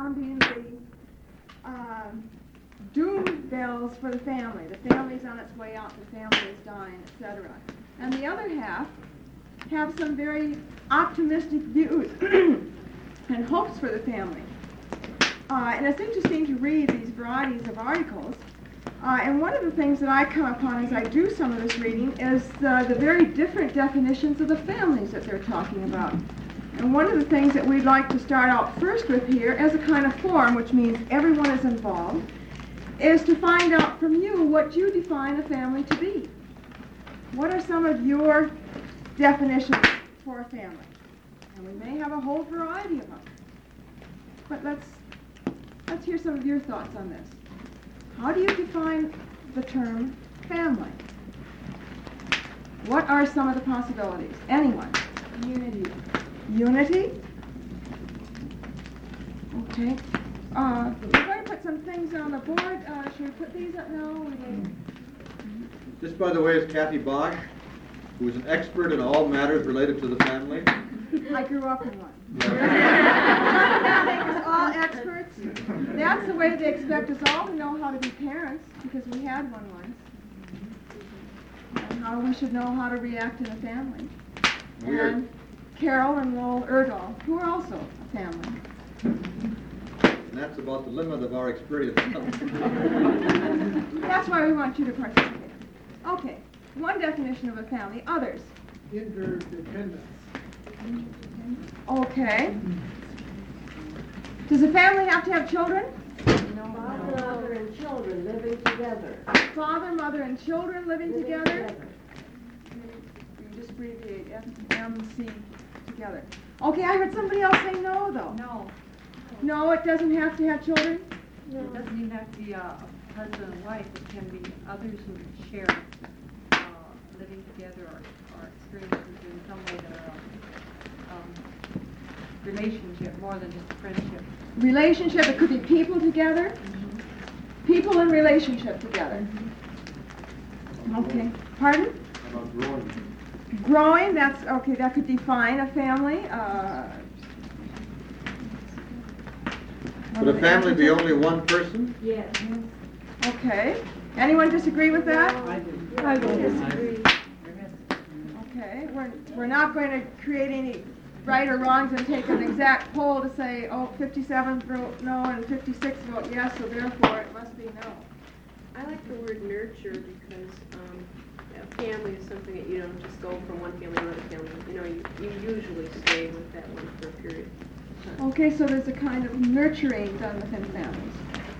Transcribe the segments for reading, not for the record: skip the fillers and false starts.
sounding the doom bells for the family. The family's on its way out, the family is dying, etc. And the other half have some very optimistic views and hopes for the family. And it's interesting to read these varieties of articles. And one of the things that I come upon as I do some of this reading is the very different definitions of the families that they're talking about. And one of the things that we'd like to start out first with here as a kind of form, which means everyone is involved, is to find out from you what you define a family to be. What are some of your definitions for a family? And we may have a whole variety of them. But let's hear some of your thoughts on this. How do you define the term family? What are some of the possibilities? Anyone? Unity. Unity? Okay. We're going to put some things on the board. Should we put these up now? This, by the way, is Kathy Bosch, who is an expert in all matters related to the family. I grew up in one. That makes us all experts. That's the way they expect us all to know how to be parents, because we had one once. And how we should know how to react in a family. And Carol and Lowell Erdahl, who are also a family. And that's about the limit of our experience. That's why we want you to participate. Okay, one definition of a family. Others? Interdependence. Okay. Does a family have to have children? No. Father, mother, and children living together. Father, mother, and children living together? You just abbreviate FMC together. Okay, I heard somebody else say no, though. No. No, it doesn't have to have children? No. It doesn't even have to be a husband and wife. It can be others who share living together or experiences in some way that are relationship more than just friendship. Relationship, it could be people together. People in relationship together. Okay. Pardon? How about growing? Growing, that's, okay, that could define a family. Would a family be only one person? Yes. Okay. Anyone disagree with that? No, I do. disagree. Okay. We're not going to create any right or wrongs and take an exact poll to say, oh, 57 vote no and 56 vote yes, so therefore it must be no. I like the word nurture because a family is something that you don't just go from one family to another family. You know, you usually stay with that one for a period of time. Okay, so there's a kind of nurturing done within families.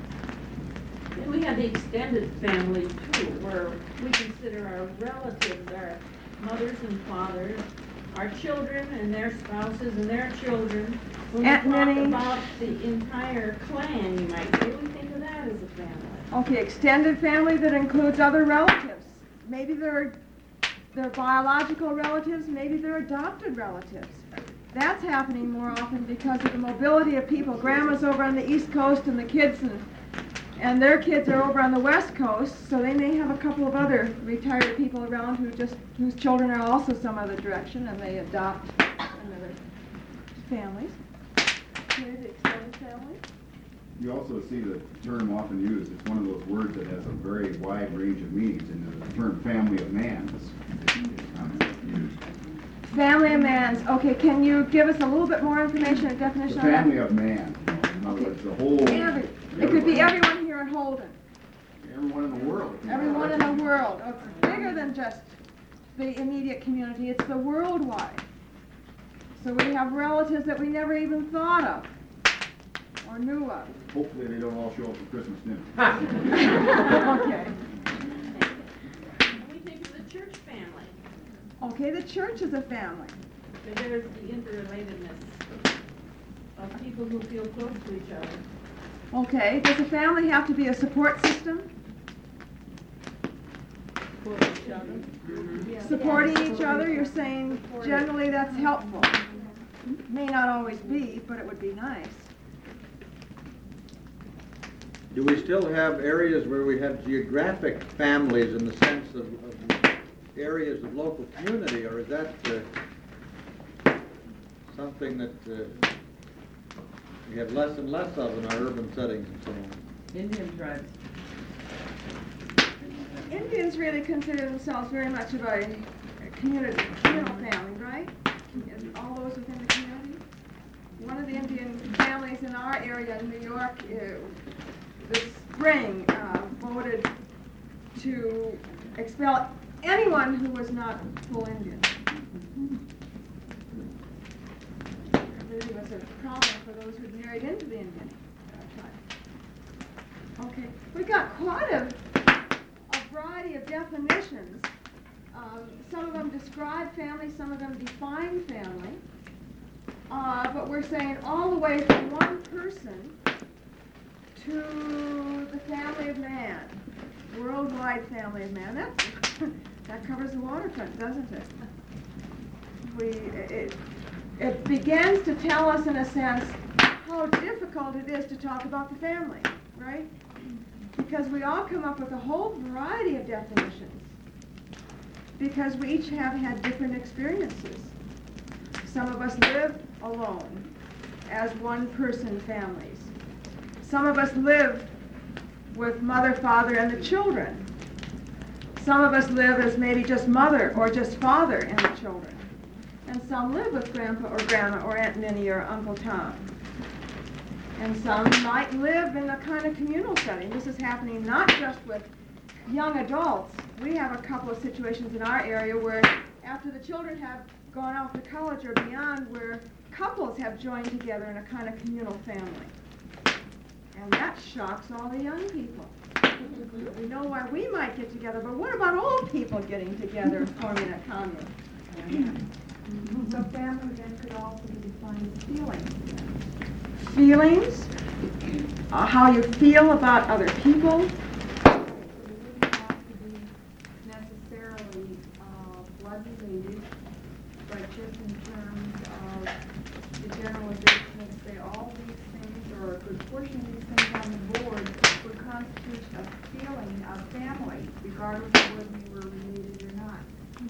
And we have the extended family too, where we consider our relatives, our mothers and fathers, our children and their spouses and their children. When we Aunt talk Minnie. about the entire clan, you might say, we think of that as a family. Okay, extended family that includes other relatives. Maybe they're biological relatives, maybe they're adopted relatives. That's happening more often because of the mobility of people. Grandma's over on the East Coast and the kids and their kids are over on the West Coast, so they may have a couple of other retired people around whose children are also some other direction, and they adopt another families. Here, the extended family. You also see the term often used. It's one of those words that has a very wide range of meanings, and the term family of man is used. Family of man's. Okay, can you give us a little bit more information and definition The on that? family of man. In other words, the whole... It could be everyone here at Holden. Everyone in the world. Everyone in the world. It's bigger than just the immediate community. It's the worldwide. So we have relatives that we never even thought of or knew of. Hopefully they don't all show up for Christmas dinner. Okay. And we think of the church family. Okay, the church is a family. But there's the interrelatedness of people who feel close to each other. Okay, does a family have to be a support system? Supporting each other, you're saying generally that's helpful. May not always be, but it would be nice. Do we still have areas where we have geographic families in the sense of areas of local community, or is that something that we have less and less of in our urban settings and so on. Indian tribes. Indians really consider themselves very much of a communal family, right? And all those within the community. One of the Indian families in our area in New York this spring voted to expel anyone who was not full Indian. It really was a problem for those who married into the Indian tribe. Okay, we got quite a variety of definitions. Some of them describe family, some of them define family. But we're saying all the way from one person to the family of man, worldwide family of man. That covers the waterfront, doesn't it? It begins to tell us, in a sense, how difficult it is to talk about the family, right? Because we all come up with a whole variety of definitions, because we each have had different experiences. Some of us live alone as one-person families. Some of us live with mother, father, and the children. Some of us live as maybe just mother or just father and the children. And some live with grandpa or grandma or Aunt Minnie or Uncle Tom. And some might live in a kind of communal setting. This is happening not just with young adults. We have a couple of situations in our area where after the children have gone off to college or beyond, where couples have joined together in a kind of communal family. And that shocks all the young people. We know why we might get together, but what about old people getting together and forming a commune? So family then could also be defined as feelings. Feelings, how you feel about other people. It wouldn't have to be necessarily blood related, but just in terms of the generalization of, say, all these things, or a good portion of these things on the board would constitute a feeling of family, regardless of whether you were related or not.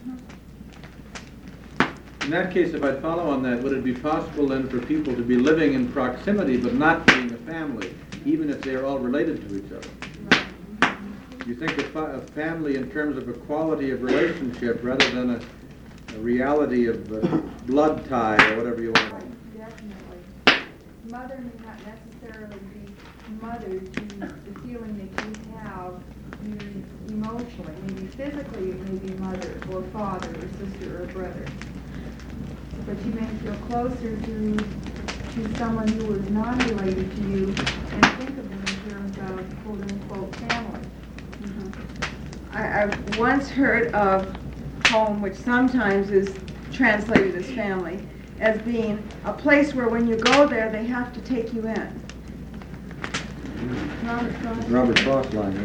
In that case, if I follow on that, would it be possible then for people to be living in proximity but not being a family, even if they are all related to each other? You think of family in terms of a quality of relationship rather than a reality of blood tie or whatever you want. Definitely. Mother may not necessarily be mother to the feeling that you have either emotionally. Maybe physically it may be mother or father or sister or brother. But you may feel closer to someone who is non-related to you and think of them in terms of quote-unquote family. I've once heard of home, which sometimes is translated as family, as being a place where when you go there, they have to take you in. Robert Frost line.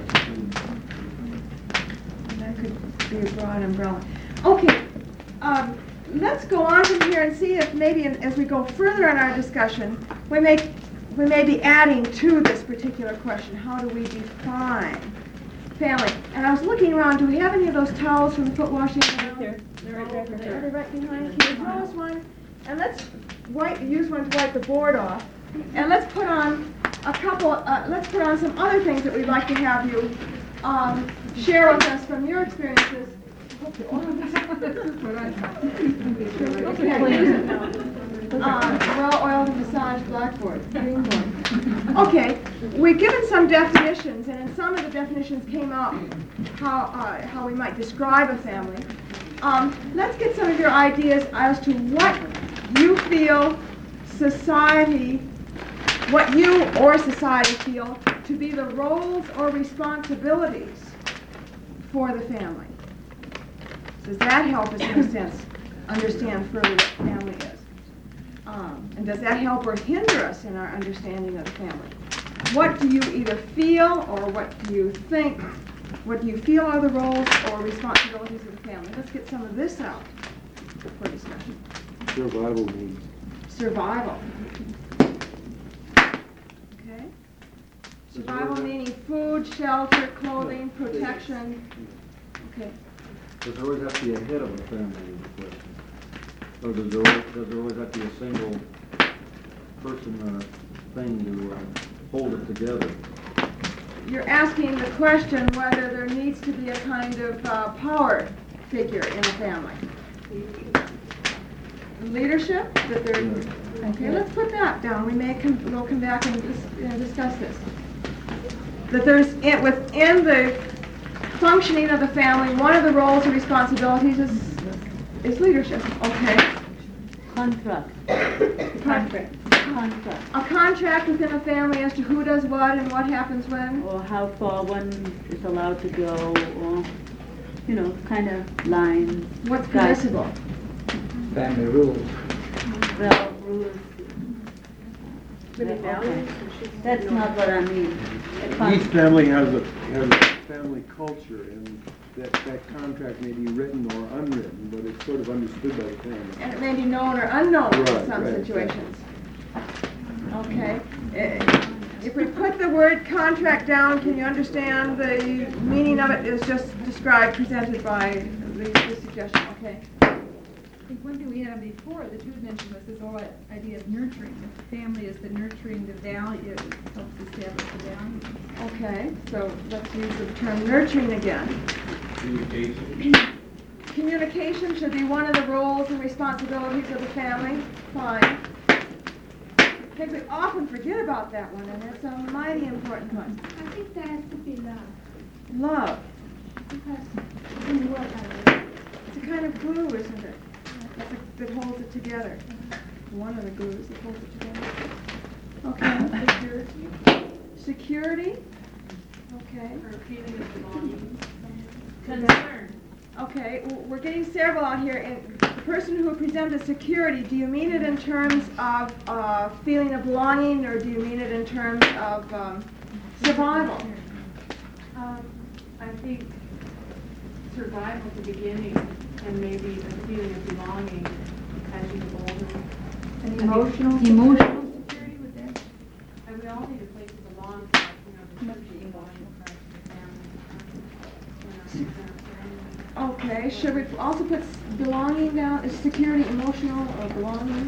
That could be a broad umbrella. Okay, let's go on from here and see if maybe as we go further in our discussion, we may be adding to this particular question. How do we define family? And I was looking around. Do we have any of those towels from the foot washing? Right there. They're right back Are there. they right behind? Can you throw us one? And let's use one to wipe the board off. And let's put on a couple. Let's put on some other things that we'd like to have you share with us from your experiences. Well-oiled massage blackboard, green board. Okay, we've given some definitions, and in some of the definitions came out how we might describe a family. Let's get some of your ideas as to what you feel society, what you or society feel to be the roles or responsibilities for the family. Does that help us, in a sense, understand further what family is? And does that help or hinder us in our understanding of the family? What do you either feel or what do you think? What do you feel are the roles or responsibilities of the family? Let's get some of this out for discussion. Survival needs. Survival. Okay. Survival meaning food, shelter, clothing, protection. Okay. Does there always have to be a head of a family is the question? Or does there always have to be a single person thing to hold it together. You're asking the question whether there needs to be a kind of power figure in the family. Leadership? That there, okay, let's put that down. We'll come back and discuss this. That there's, within the functioning of the family, one of the roles and responsibilities is leadership. Okay. Contract. A contract within a family as to who does what and what happens when? Or how far one is allowed to go, or, kind of lines. What's permissible? Family rules. Well, rules. Maybe values? That's not what I mean. Each family has a family culture, and that contract may be written or unwritten, but it's sort of understood by the family. And it may be known or unknown in Right, some right, situations. Okay. If we put the word contract down, can you understand the meaning of it is just described, presented by the suggestion? Okay. I think one thing we had before that you had mentioned was this whole idea of nurturing. The family is the nurturing the values, helps establish the values. Okay, so let's use the term nurturing again. Communication. Communication should be one of the roles and responsibilities of the family. Fine. I think we often forget about that one, and it's a mighty important one. I think there has to be love. Love. Because in what I love. It's a kind of glue, isn't it? That holds it together. One of the glues that holds it together. Okay. Security. Security. Okay. Or a feeling of belonging. Concern. Okay, we're getting several out here. And the person who presented security, do you mean it in terms of feeling of belonging, or do you mean it in terms of survival? I think survival at the beginning, and maybe the feeling of belonging as you get older. And emotional security with that? And we all need a place to belong to, there should be emotional parts of the family. Okay, should we also put belonging down? Is security emotional or belonging?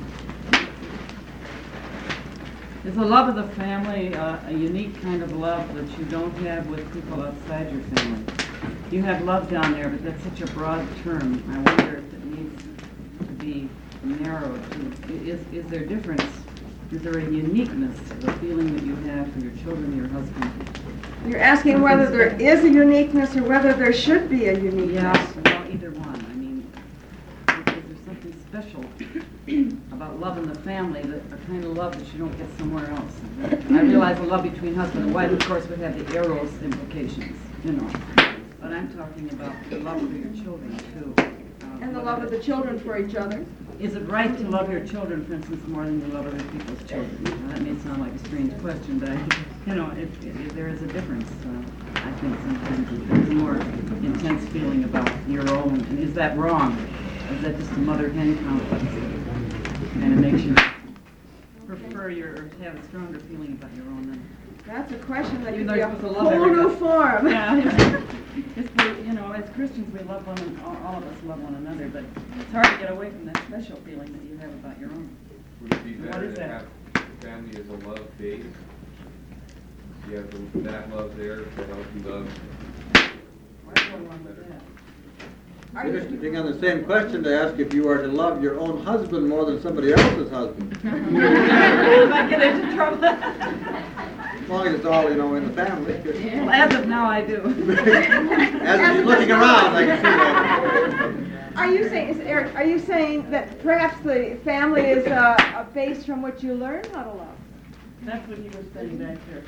Is the love of the family a unique kind of love that you don't have with people outside your family? You have love down there, but that's such a broad term. I wonder if it needs to be narrowed to, is there difference? Is there a uniqueness to the feeling that you have for your children, your husband? You're asking whether there is a uniqueness or whether there should be a uniqueness. Yeah, well, either one. I mean, is there something special about love in the family, that a kind of love that you don't get somewhere else? I realize the love between husband and wife, of course, would have the eros implications, But I'm talking about the love for your children, too. And the love of the children for each other. Is it right to love your children, for instance, more than you love other people's children? Now, that may sound like a strange question, but if there is a difference. I think sometimes there's a more intense feeling about your own. And is that wrong? Or is that just a mother-hen complex? And it makes you prefer or have a stronger feeling about your own than... That's a question that Even could be though a you're supposed to love whole new everybody. form. Yeah. As Christians, we love all of us love one another, but it's hard to get away from that special feeling that you have about your own. Would it be What better is to that? have family as a love base? You have that love there to help you love. Why go along with that? Interesting on the same question to ask if you are to love your own husband more than somebody else's husband. I might get into trouble. As long as it's all, in the family. Well, as of now, I do. As you're looking around, I can see that. Are you saying that perhaps the family is a base from which you learn how to love? That's what he was saying back there.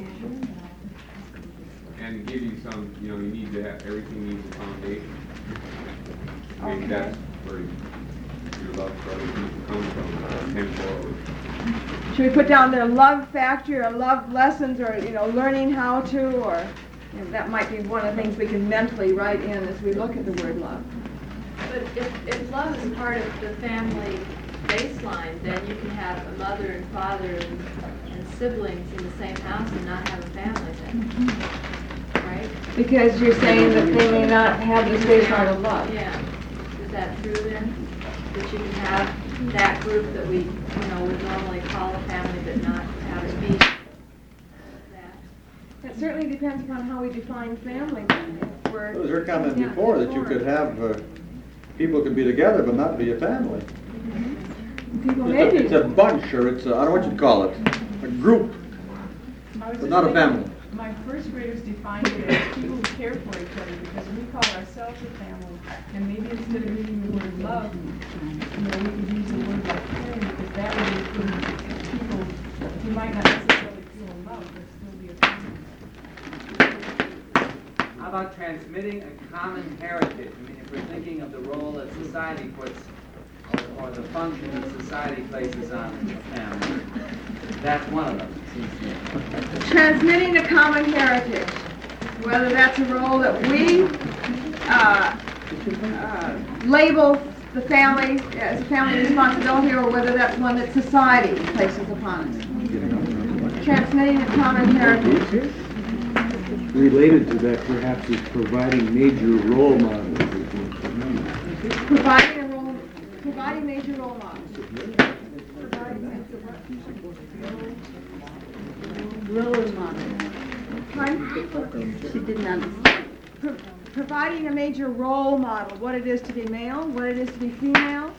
And give you some, you need to have, everything needs a foundation. Maybe that's where your love for other people comes from, and forward. Should we put down the love factor or love lessons or, learning how to, or that might be one of the things we can mentally write in as we look at the word love. But if love is part of the family baseline, then you can have a mother and father and siblings in the same house and not have a family then, right? Because you're saying that they may not have the baseline of love. Yeah. Is that true then? That you can have that group that we, would normally call a family but not have matter. It certainly depends upon how we define family. If we're- There was her comment yeah, before that you could have, people could be together but not be a family. People may be. It's a bunch, or it's, I don't know what you'd call it, a group, but not a family. My first graders defined it as people who care for each other, because we call ourselves a family, and maybe instead of using the word love, we could use the word like caring, because that would include people who might not necessarily feel love, but still be a family. How about transmitting a common heritage? I mean, if we're thinking of the role that society puts, or the function that society places on family, that's one of them, it seems to me. Transmitting a common heritage, whether that's a role that we label the family as a family responsibility, or whether that's one that society places upon us. Transmitting a common heritage. Related to that, perhaps, is providing major role models. Providing major role models. Role model. She didn't understand. Providing a major role model, what it is to be male, what it is to be female.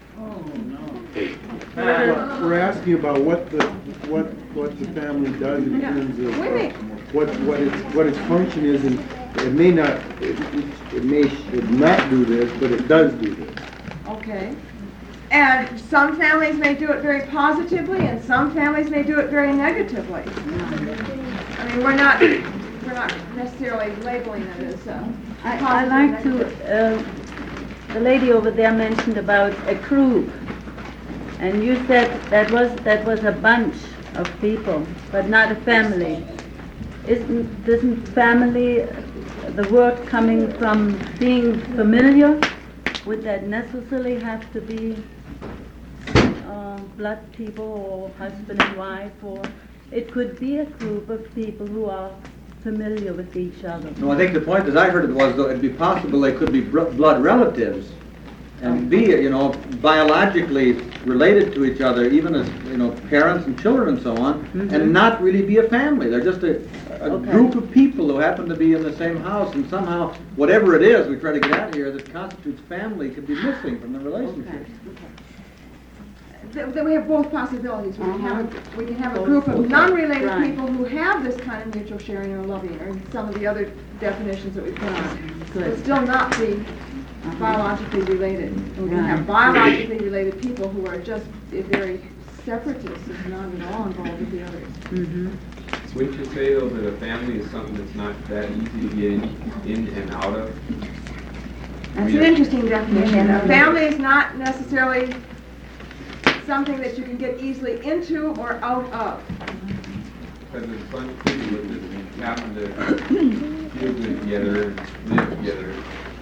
We're asking about what the family does in terms of what its function is, and it may should not do this, but it does do this. Okay. And some families may do it very positively, and some families may do it very negatively. I mean, we're not necessarily labeling it as I like to, the lady over there mentioned about a group, and you said that was a bunch of people, but not a family. Isn't family the word coming from being familiar? Would that necessarily have to be blood people or husband and wife, or it could be a group of people who are familiar with each other? No, I think the point, as I heard it, was that it'd be possible they could be blood relatives and be, biologically related to each other, even as, parents and children and so on, and not really be a family. They're just a group of people who happen to be in the same house, and somehow, whatever it is we try to get at here that constitutes family could be missing from the relationship. That we have both possibilities. We can have a group of non-related people who have this kind of mutual sharing or loving, or some of the other definitions that we put on, but still not be biologically related. We can have biologically related people who are just very separatists and not at all involved with the others. Wouldn't you say, though, that a family is something that's not that easy to get in and out of? That's an interesting definition. A family is not necessarily something that you can get easily into or out of. Because there's a bunch of people that just happen to feel good together and live together.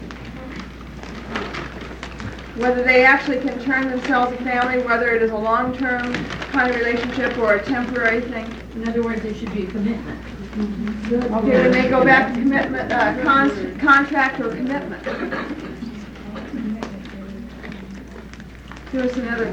Whether they actually can turn themselves a family, whether it is a long-term kind of relationship or a temporary thing. In other words, there should be a commitment. Okay, we may go back to commitment, contract or commitment. Give us another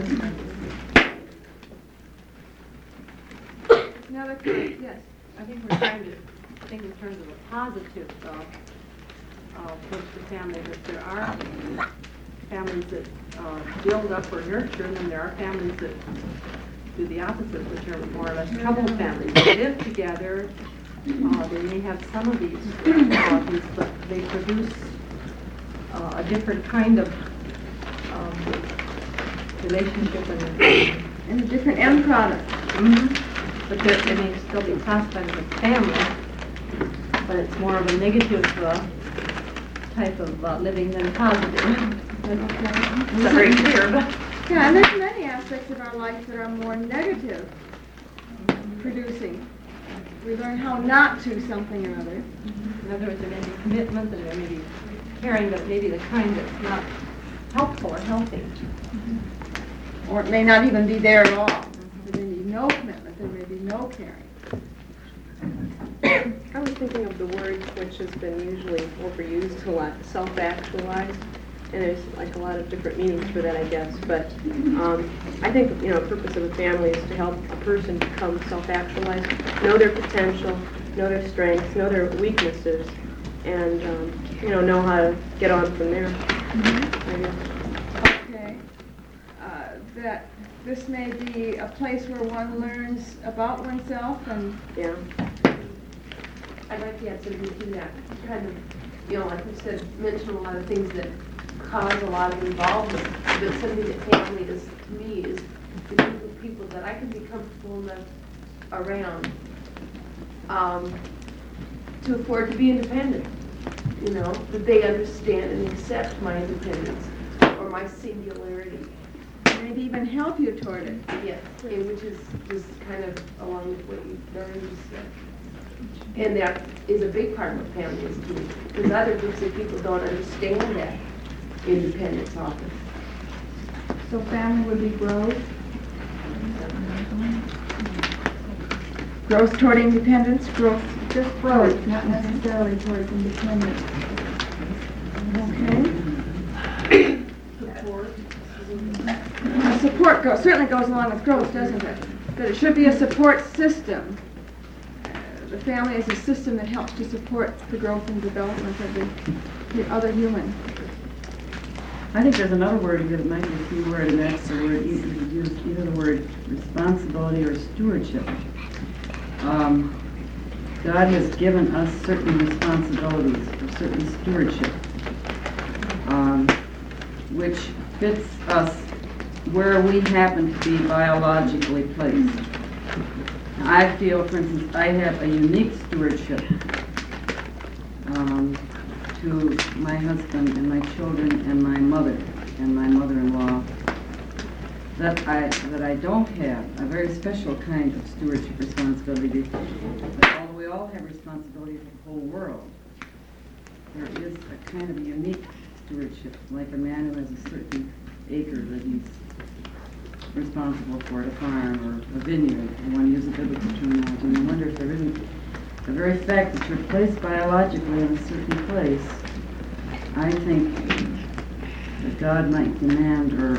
comment, yes. I think we're trying to think in terms of a positive approach to family, that there are families that build up or nurture, and then there are families that do the opposite, which are more or less troubled families. They live together, they may have some of these qualities, but they produce a different kind of relationship and a different end product. But they may still be classified as a family, but it's more of a negative type of living than positive. It's not very clear, but... Yeah, and there's many aspects of our life that are more negative producing. We learn how not to something or other. In other words, there may be commitment, and there may be caring, but maybe the kind that's not helpful or healthy. Or it may not even be there at all. There may be no commitment, there may be no caring. I was thinking of the word which has been usually overused a lot, self-actualized. and there's like a lot of different meanings for that, I guess, but, I think, the purpose of a family is to help a person become self-actualized, know their potential, know their strengths, know their weaknesses, and, know how to get on from there, I guess. Okay. That this may be a place where one learns about oneself and... Yeah. I'd like to add something to that, kind of, like you said, mention a lot of things that cause a lot of involvement, but something that family is, to me, is the group of people that I can be comfortable enough around to afford to be independent, that they understand and accept my independence or my singularity. maybe even help you toward it. Yes, and which is just kind of along with what you already said. And that is a big part of what family is too, because other groups of people don't understand that independence often. So family would be growth? Growth toward independence, growth, Just growth, not necessarily towards independence. okay? Support certainly goes along with growth, doesn't it? That it should be a support system. The family is a system that helps to support the growth and development of the other human. I think there's another word that might be a key word, and that's the word, you could use either the word responsibility or stewardship. God has given us certain responsibilities or certain stewardship, which fits us where we happen to be biologically placed. I feel, for instance, I have a unique stewardship to my husband and my children and my mother and my mother-in-law that I don't have, a very special kind of stewardship responsibility. But although we all have responsibility for the whole world, there is a kind of unique stewardship, like a man who has a certain acre that he's responsible for at a farm or a vineyard. I want to use a biblical terminology, and I wonder if there isn't the very fact that you're placed biologically in a certain place. I think that God might demand or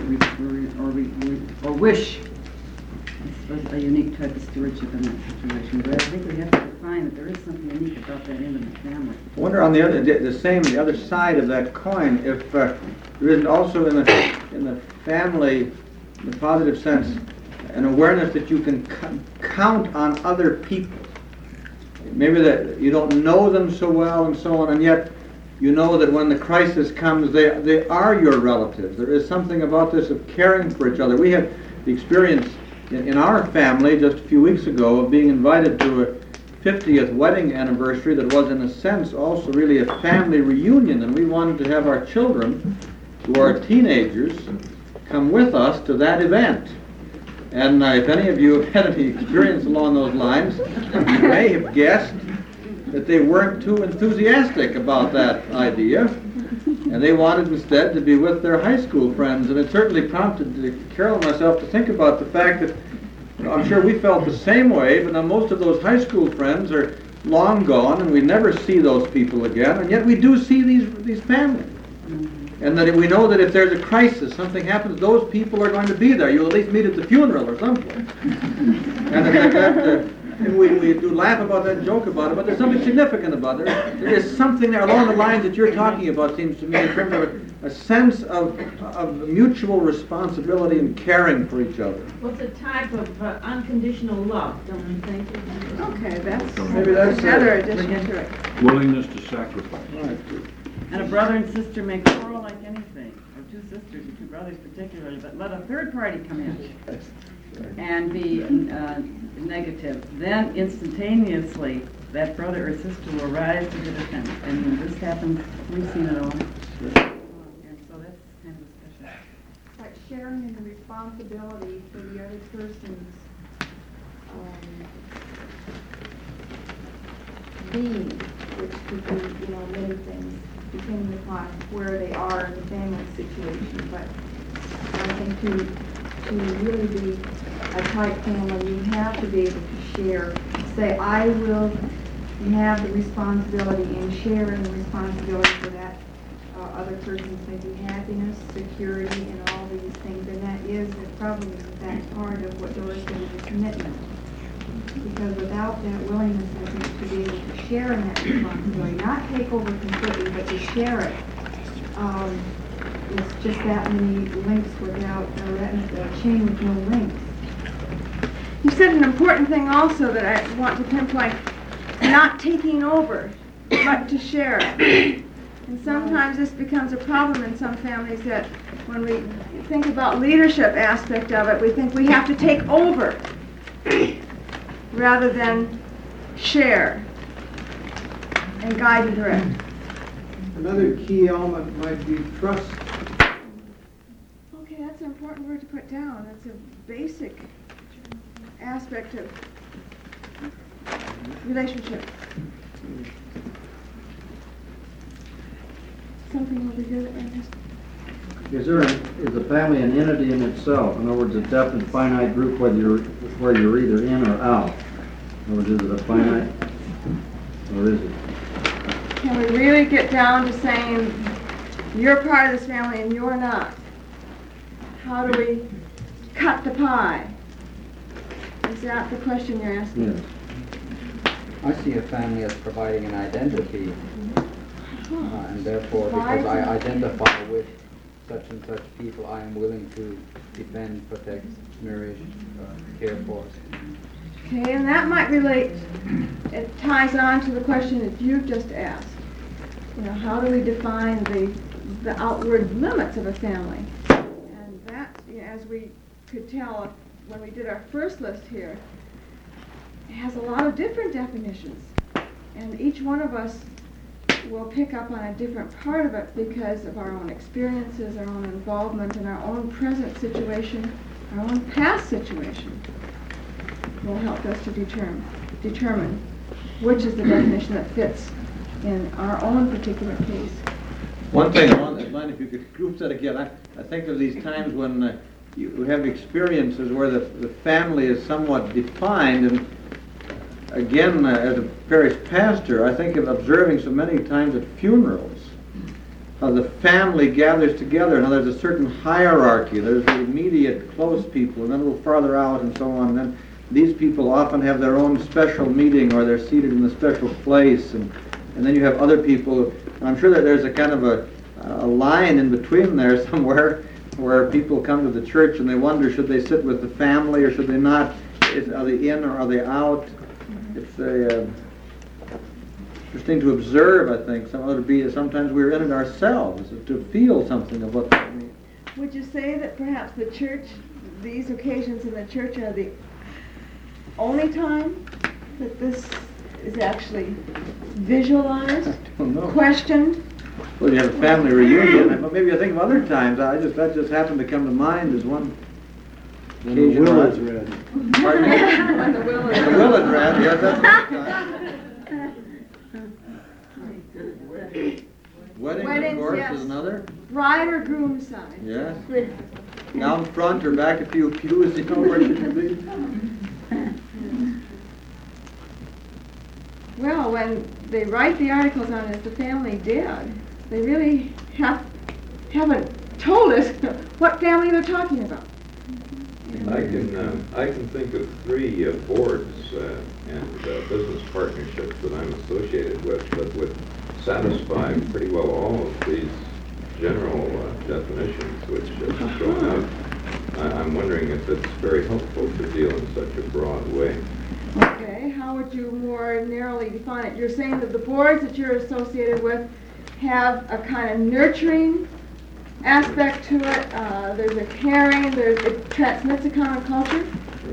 wish a unique type of stewardship in that situation. But I think we have to define that there is something unique about that intimate family. I wonder on the other side of that coin, if there isn't also in the family, in the positive sense, an awareness that you can count on other people. Maybe that you don't know them so well and so on, and yet you know that when the crisis comes, they are your relatives. There is something about this of caring for each other. We had the experience in our family just a few weeks ago of being invited to a 50th wedding anniversary that was in a sense also really a family reunion, and we wanted to have our children, who are teenagers, come with us to that event. And if any of you have had any experience along those lines, you may have guessed that they weren't too enthusiastic about that idea, and they wanted instead to be with their high school friends. And it certainly prompted Carol and myself to think about the fact that, I'm sure we felt the same way, but now most of those high school friends are long gone, and we never see those people again, and yet we do see these families. And that we know that if there's a crisis, something happens, those people are going to be there. You'll at least meet at the funeral or something. And we do laugh about that and joke about it, but there's something significant about it. There is something there along the lines that you're talking about, seems to me, in terms of a sense of mutual responsibility and caring for each other. Well, it's a type of unconditional love, don't you think? Okay, that's that's another addition to it. Willingness to sacrifice. Right. And a brother and sister may quarrel like anything, or two sisters and two brothers particularly, but let a third party come in and be negative. Then instantaneously, that brother or sister will rise to the defense. And when this happens, we've seen it all. And so that's kind of special. Like sharing in the responsibility for the other person's being, which could be, many things, depending upon where they are in the family situation. But I think to really be a tight family, you have to be able to share. Say, I will have the responsibility and share in the responsibility for that other person's maybe happiness, security, and all these things, and that is, it probably is in fact part of what Doris said is a commitment. Because without that willingness, I think, to be able to share in that responsibility, not take over completely, but to share it, it's just that many links without, a chain with no links. You said an important thing also that I want to pinpoint, not taking over, but to share it. And sometimes this becomes a problem in some families that when we think about leadership aspect of it, we think we have to take over rather than share and guide and direct. Another key element might be trust. Okay, that's an important word to put down. That's a basic aspect of relationship. Something over here that I missed. Is a family an entity in itself? In other words, a definite finite group where you're either in or out. In other words, is it a finite or is it? Can we really get down to saying you're part of this family and you're not? How do we cut the pie? Is that the question you're asking? Yes. I see a family as providing an identity, and therefore, because I identify with such and such people, I am willing to defend, protect, nourish, care for. Okay, and that might relate, it ties on to the question that you've just asked. You know, how do we define the outward limits of a family? And that, you know, as we could tell when we did our first list here, it has a lot of different definitions. And each one of us will pick up on a different part of it because of our own experiences, our own involvement in our own present situation, our own past situation will help us to determine which is the definition that fits in our own particular case. One thing along that line, if you could group that again, I think of these times when you have experiences where the family is somewhat defined, and again, as a parish pastor, I think of observing so many times at funerals how the family gathers together. Now there's a certain hierarchy. There's the immediate close people, and then a little farther out, and so on. And then these people often have their own special meeting, or they're seated in a special place, and then you have other people. And I'm sure that there's a kind of a line in between there somewhere where people come to the church and they wonder, should they sit with the family or should they not? Are they in or are they out? It's interesting to observe, I think. Sometimes we're in it ourselves, to feel something of what that means. Would you say that perhaps the church, these occasions in the church are the only time that this is actually visualized, questioned? Well, you have a family reunion, but maybe I think of other times. That just happened to come to mind as one. When the will is read. Pardon me? When the will is read. The will is read, yes, that's one. Weddings, of course, yes. is another. Bride or groom side. Yes. Down front or back a few pews, you know, where should you be? Well, when they write the articles on it, the family dead, they really haven't told us what family they're talking about. I can think of 3 boards and business partnerships that I'm associated with that would satisfy pretty well all of these general definitions which have shown up. I'm wondering if it's very helpful to deal in such a broad way. Okay, how would you more narrowly define it? You're saying that the boards that you're associated with have a kind of nurturing aspect to it. There's a caring, it transmits a common culture.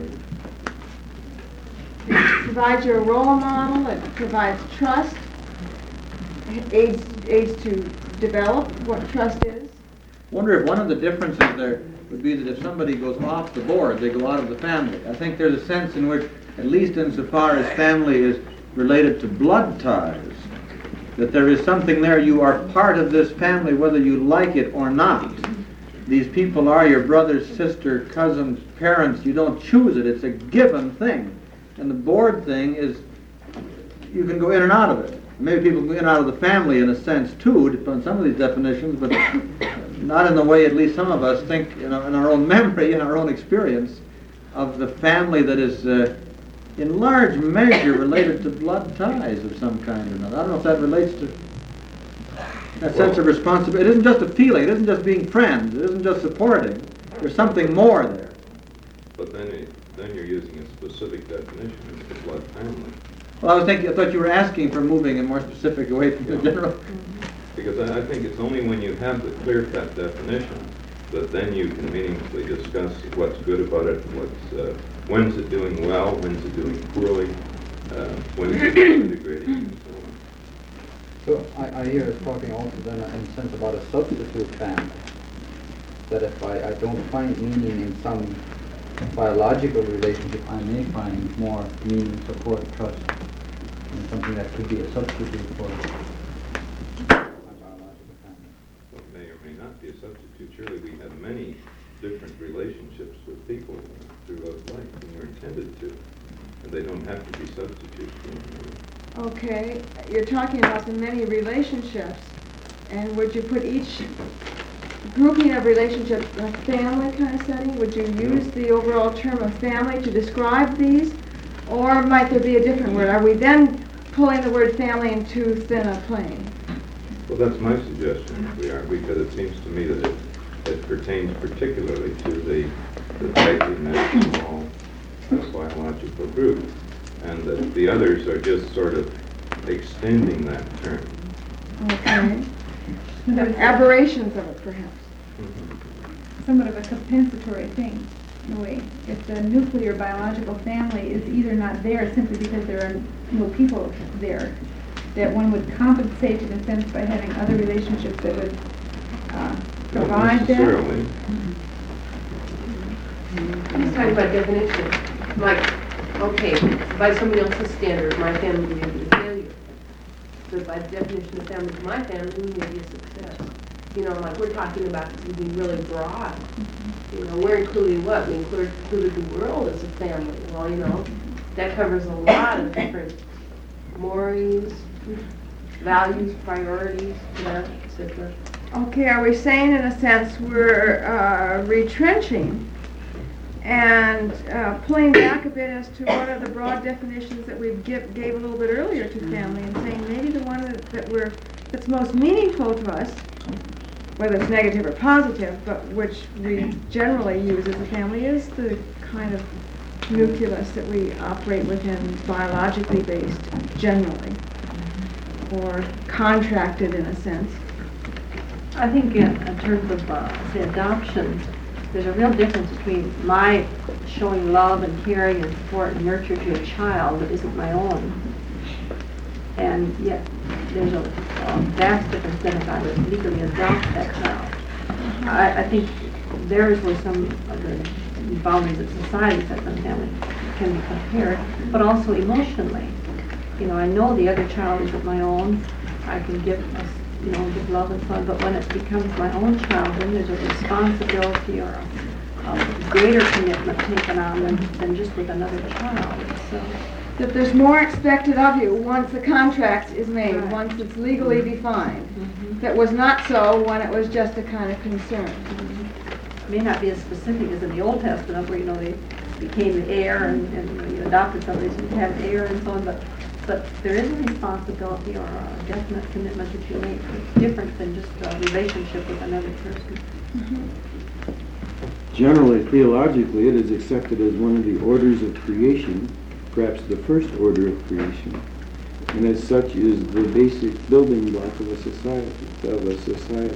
It provides you a role model, it provides trust, aids to develop what trust is. I wonder if one of the differences there would be that if somebody goes off the board, they go out of the family. I think there's a sense in which, at least insofar as family is related to blood ties, that there is something there. You are part of this family whether you like it or not. These people are your brother, sister, cousins, parents. You don't choose it. It's a given thing. And the board thing is, you can go in and out of it. maybe people get out of the family in a sense too, on some of these definitions, but not in the way at least some of us think, in our own memory, in our own experience, of the family that is in large measure related to blood ties of some kind or another. I don't know if that relates to that sense of responsibility. It isn't just a feeling, it isn't just being friends, it isn't just supporting. There's something more there. But then you're using a specific definition of the blood family. Well, I thought you were asking for moving a more specific away from the general. Because I think it's only when you have the clear-cut definition that then you can meaningfully discuss what's good about it, when's it doing well, when's it doing poorly, when's it integrating, and so on. So I hear us talking also then in a sense about a substitute family. That if I don't find meaning in some biological relationship, I may find more meaning, support, trust in something that could be a substitute for my biological family. Well, it may or may not be a substitute. Surely we have many different relationships with people throughout life, and we're intended to. And they don't have to be substitutes for one another. Okay, you're talking about the many relationships, and would you put each grouping of relationships in a family kind of setting? Would you use the overall term of family to describe these? Or might there be a different word? Are we then pulling the word family in too thin a plane? Well, that's my suggestion, if we are, because it seems to me that it pertains particularly to the tightly knit small biological group, and that the others are just sort of extending that term. Okay. Aberrations of it, perhaps. Somewhat of a compensatory thing, in a way. If the nuclear biological family is either not there simply because there are no people there, that one would compensate in a sense by having other relationships that would provide Not that. necessarily. He's talking about definition. Like, okay, by somebody else's standard, my family may be a failure. But by the definition of family, my family, we may be a success. You know, like we're talking about being really broad. You know, we're including what? We included the world as a family. Well, you know, that covers a lot of different mores, values, priorities, etc. Okay, are we saying in a sense we're retrenching and pulling back a bit as to what are the broad definitions that we gave a little bit earlier to family, and saying maybe the one that's most meaningful to us, whether it's negative or positive, but which we generally use as a family, is the kind of nucleus that we operate within, biologically based generally, or contracted in a sense. I think in terms of, say, adoption, there's a real difference between my showing love and caring and support and nurture to a child that isn't my own. And yet, there's a vast difference then if I would legally adopt that child. I think there is where some of the boundaries of society sets on family can be compared, but also emotionally. You know, I know the other child isn't my own. I can give love and so on, but when it becomes my own child, then there's a responsibility or a greater commitment taken on than just with another child. So That there's more expected of you once the contract is made, Right. once it's legally defined. That was not so when it was just a kind of concern. it may not be as specific as in the Old Testament where, they became the heir and you adopted somebody so you have an heir and so on, but there is a responsibility or a definite commitment that you make. It's different than just a relationship with another person. Generally, theologically, it is accepted as one of the orders of creation, perhaps the first order of creation, and as such is the basic building block of a society.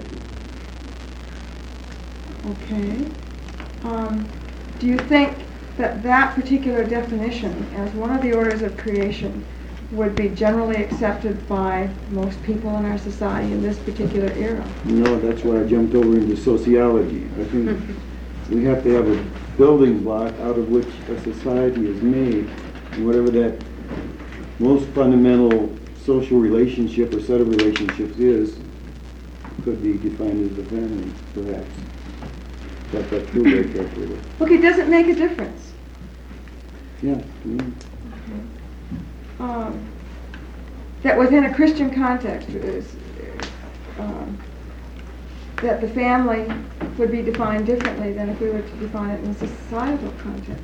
Okay. Do you think that that particular definition as one of the orders of creation would be generally accepted by most people in our society in this particular era? No, that's why I jumped over into sociology. I think we have to have a building block out of which a society is made, and whatever that most fundamental social relationship or set of relationships is, could be defined as the family, perhaps. Thought that through very carefully. Okay, does it make a difference? that within a Christian context that the family would be defined differently than if we were to define it in a societal context.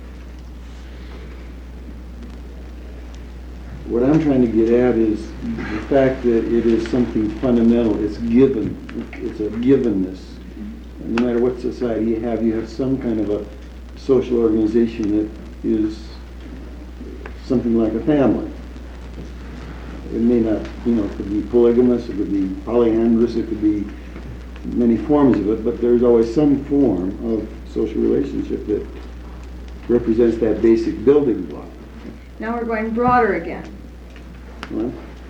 What I'm trying to get at is the fact that it is something fundamental. It's given. It's a givenness. No matter what society you have some kind of a social organization that is something like a family. It may not, it could be polygamous, it could be polyandrous, it could be many forms of it, but there's always some form of social relationship that represents that basic building block. Now we're going broader again. Well,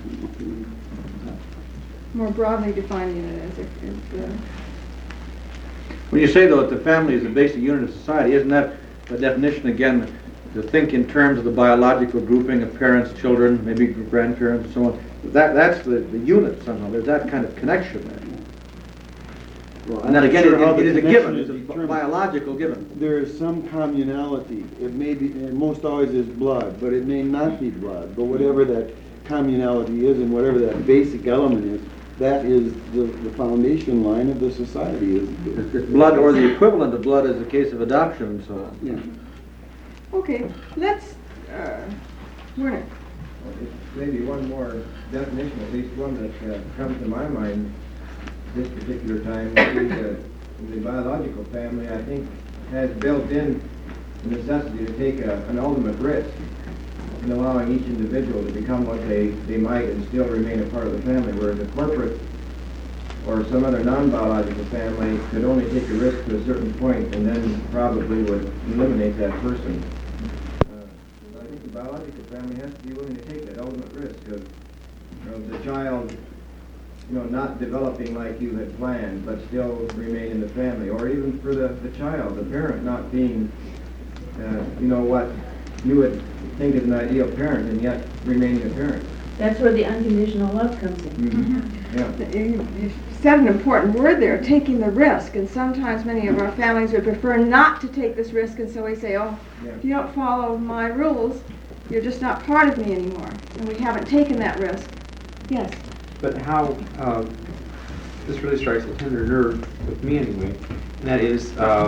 more broadly defining it as if When you say, though, that the family is the basic unit of society, isn't that the definition, again, to think in terms of the biological grouping of parents, children, maybe grandparents, and so on? That's the unit somehow. There's that kind of connection there. well, And then again, I'm not sure how it the is a connection given. is It's a determined. biological given. There is some communality. It may be, and most always is blood, but it may not be blood. But whatever that communality is and whatever that basic element is, that is the foundation line of the society. It's blood, or the equivalent of blood, is the case of adoption and so on. Yeah. Okay, let's, Werner. Maybe one more definition, at least one that comes to my mind this particular time, would be the biological family, I think, has built in the necessity to take an ultimate risk in allowing each individual to become what they might and still remain a part of the family, whereas a corporate or some other non-biological family could only take a risk to a certain point and then probably would eliminate that person. I think the biological family has to be willing to take that ultimate risk of the child, not developing like you had planned, but still remain in the family, or even for the child, the parent not being, what you would think is an ideal parent, and yet remaining a parent. That's where the unconditional love comes in. Mm-hmm. Yeah. You said an important word there, taking the risk, and sometimes many of our families would prefer not to take this risk, and so we say, if you don't follow my rules, you're just not part of me anymore, and we haven't taken that risk. Yes? But how, this really strikes a tender nerve with me anyway, and that is,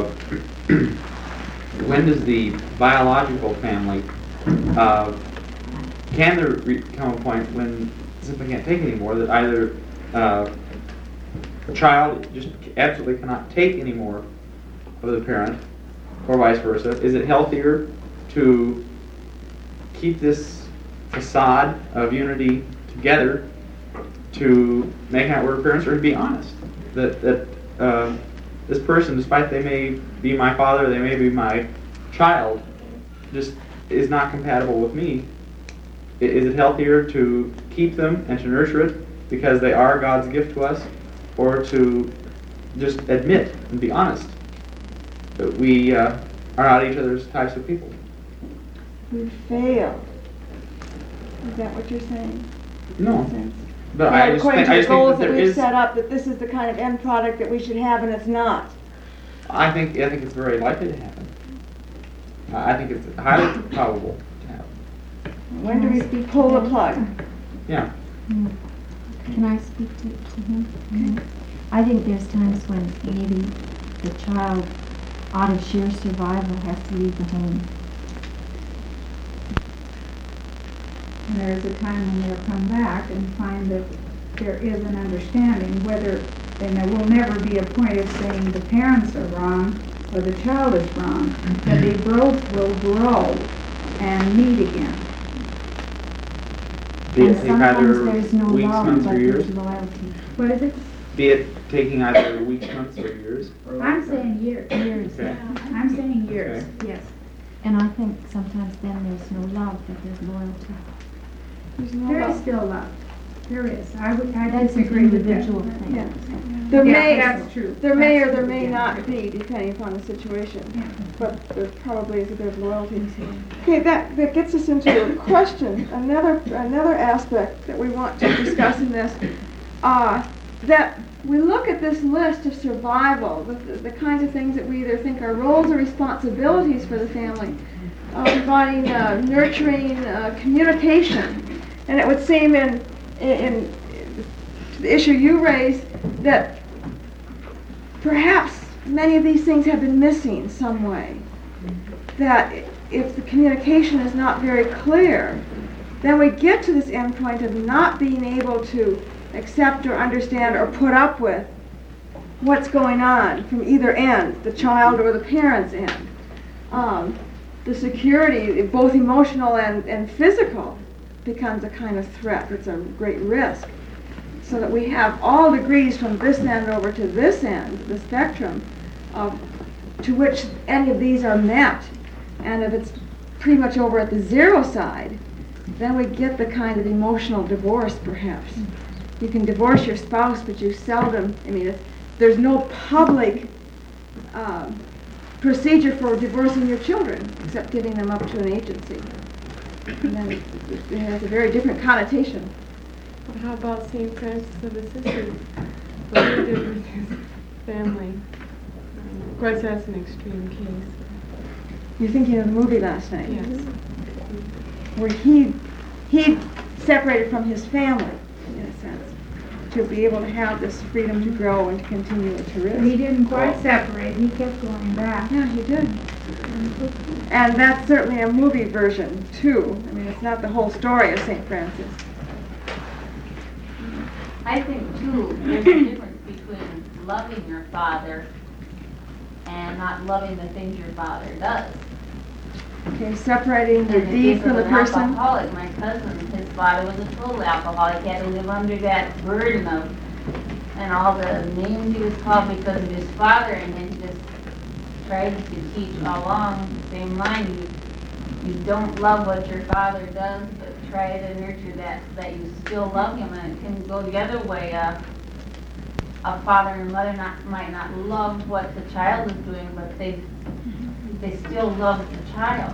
when does the biological family, can there come a point when simply can't take anymore, that either a child just absolutely cannot take anymore of the parent, or vice versa? Is it healthier to keep this facade of unity together, to make out we're parents, or to be honest that this person, despite they may be my father, they may be my child, just is not compatible with me? Is it healthier to keep them and to nurture it because they are God's gift to us, or to just admit and be honest that we are not each other's types of people? We failed. Is that what you're saying? No. But I just think the goals that that there we've is. set up, that this is the kind of end product that we should have, and it's not. I think it's very likely to happen. I think it's highly probable to happen. When do we pull the plug? Yeah. Can I speak to him? Okay. I think there's times when maybe the child, out of sheer survival, has to leave the home. And there is a time when they'll come back and find that there is an understanding, whether, and there will never be a point of saying the parents are wrong or the child is wrong, that they both will grow and meet again. Be it And take sometimes either there's no weeks, love, months, but or years. there's loyalty. What is it? Be it taking either weeks, months, or years. I'm saying years. Years. Okay. I'm saying years, Okay. yes. And I think sometimes then there's no love, but there's loyalty. There is still love. There is. I That's an disagree with that. individual thing. Yeah. There Yeah, may, that's true. there may or That's there true, may yeah. not be, depending upon the situation. Yeah. But there probably is a bit of loyalty. Okay, that gets us into a question, another aspect that we want to discuss in this, that we look at this list of survival, the kinds of things that we either think are roles or responsibilities for the family, providing nurturing communication, And it would seem in the issue you raised that perhaps many of these things have been missing some way. That if the communication is not very clear, then we get to this end point of not being able to accept or understand or put up with what's going on from either end, the child or the parent's end. The security, both emotional and physical, becomes a kind of threat. It's a great risk. So that we have all degrees from this end over to this end, the spectrum, to which any of these are met. And if it's pretty much over at the zero side, then we get the kind of emotional divorce, perhaps. You can divorce your spouse, but you seldom, there's no public procedure for divorcing your children, except giving them up to an agency. And then it has a very different connotation. But how about St. Francis of Assisi? What he did with his family. Of course, that's an extreme case. You're thinking of the movie last night? Yes. Where he separated from his family, in a sense, to be able to have this freedom to grow and to continue to risk. He didn't quite separate, he kept going back. Yeah, he did. And that's certainly a movie version, too. It's not the whole story of St. Francis. I think, too, there's a difference between loving your father and not loving the things your father does. Okay, separating the In deed case from of the an person. alcoholic, my cousin, his father was a total alcoholic. He had to live under that burden of, and all the names he was called because of his father, and then he just tried to teach along the same line. You don't love what your father does, but try to nurture that you still love him, and it can go the other way. A father and mother might not love what the child is doing, but they still love the child.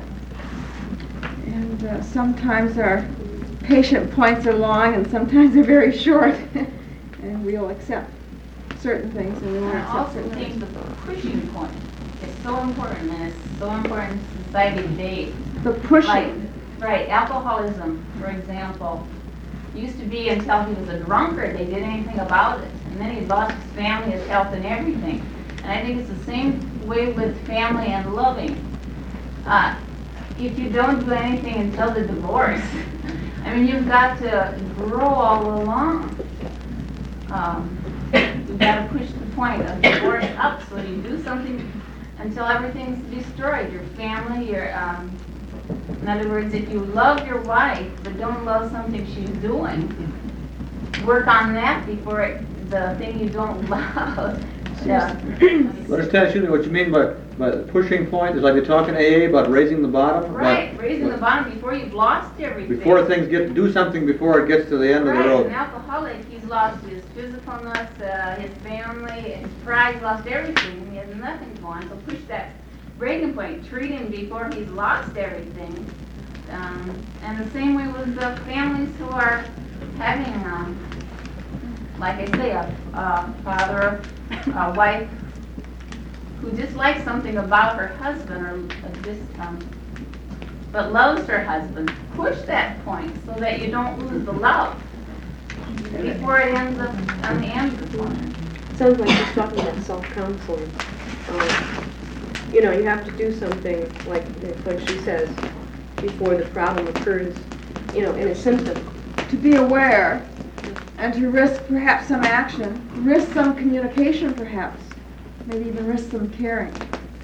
And sometimes our patient points are long, and sometimes they're very short, and we'll accept certain things, and we won't And I accept also certain think things. the pushing point is so important, and it's so important in society today. The pushing. Right, alcoholism, for example, used to be until he was a drunkard, they did anything about it. And then he lost his family, his health, and everything. And I think it's the same way with family and loving. If you don't do anything until the divorce, you've got to grow all along. You've got to push the point of divorce up so you do something until everything's destroyed. Your family, in other words, if you love your wife but don't love something she's doing, work on that before the thing you don't love. Understand, Shirley, what you mean by the pushing point is like you're talking AA about raising the bottom? Right, raising the bottom before you've lost everything. Before things do something before it gets to the end of the road. An alcoholic, he's lost his physicalness, his family, his pride, he's lost everything, and he has nothing to go on. So push that breaking point, treat him before he's lost everything. And the same way with the families who are having, like I say, a father, a wife who dislikes something about her husband but loves her husband. Push that point so that you don't lose the love before it ends up on the end of the point. Sounds like she's talking about self-counseling. You have to do something like she says before the problem occurs, in a symptom. To be aware and to risk perhaps some action, risk some communication perhaps, maybe even risk some caring.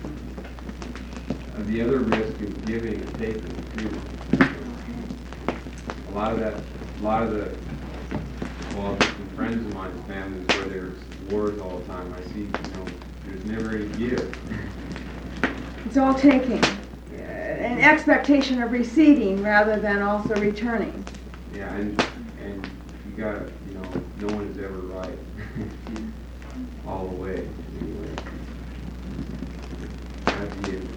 The other risk is giving and taking too. A lot of the some friends of mine's families where there's wars all the time, I see, there's never any give. It's all taking, an expectation of receiving rather than also returning. Yeah, and you gotta, no one is ever right all the way. Anyway, that's it.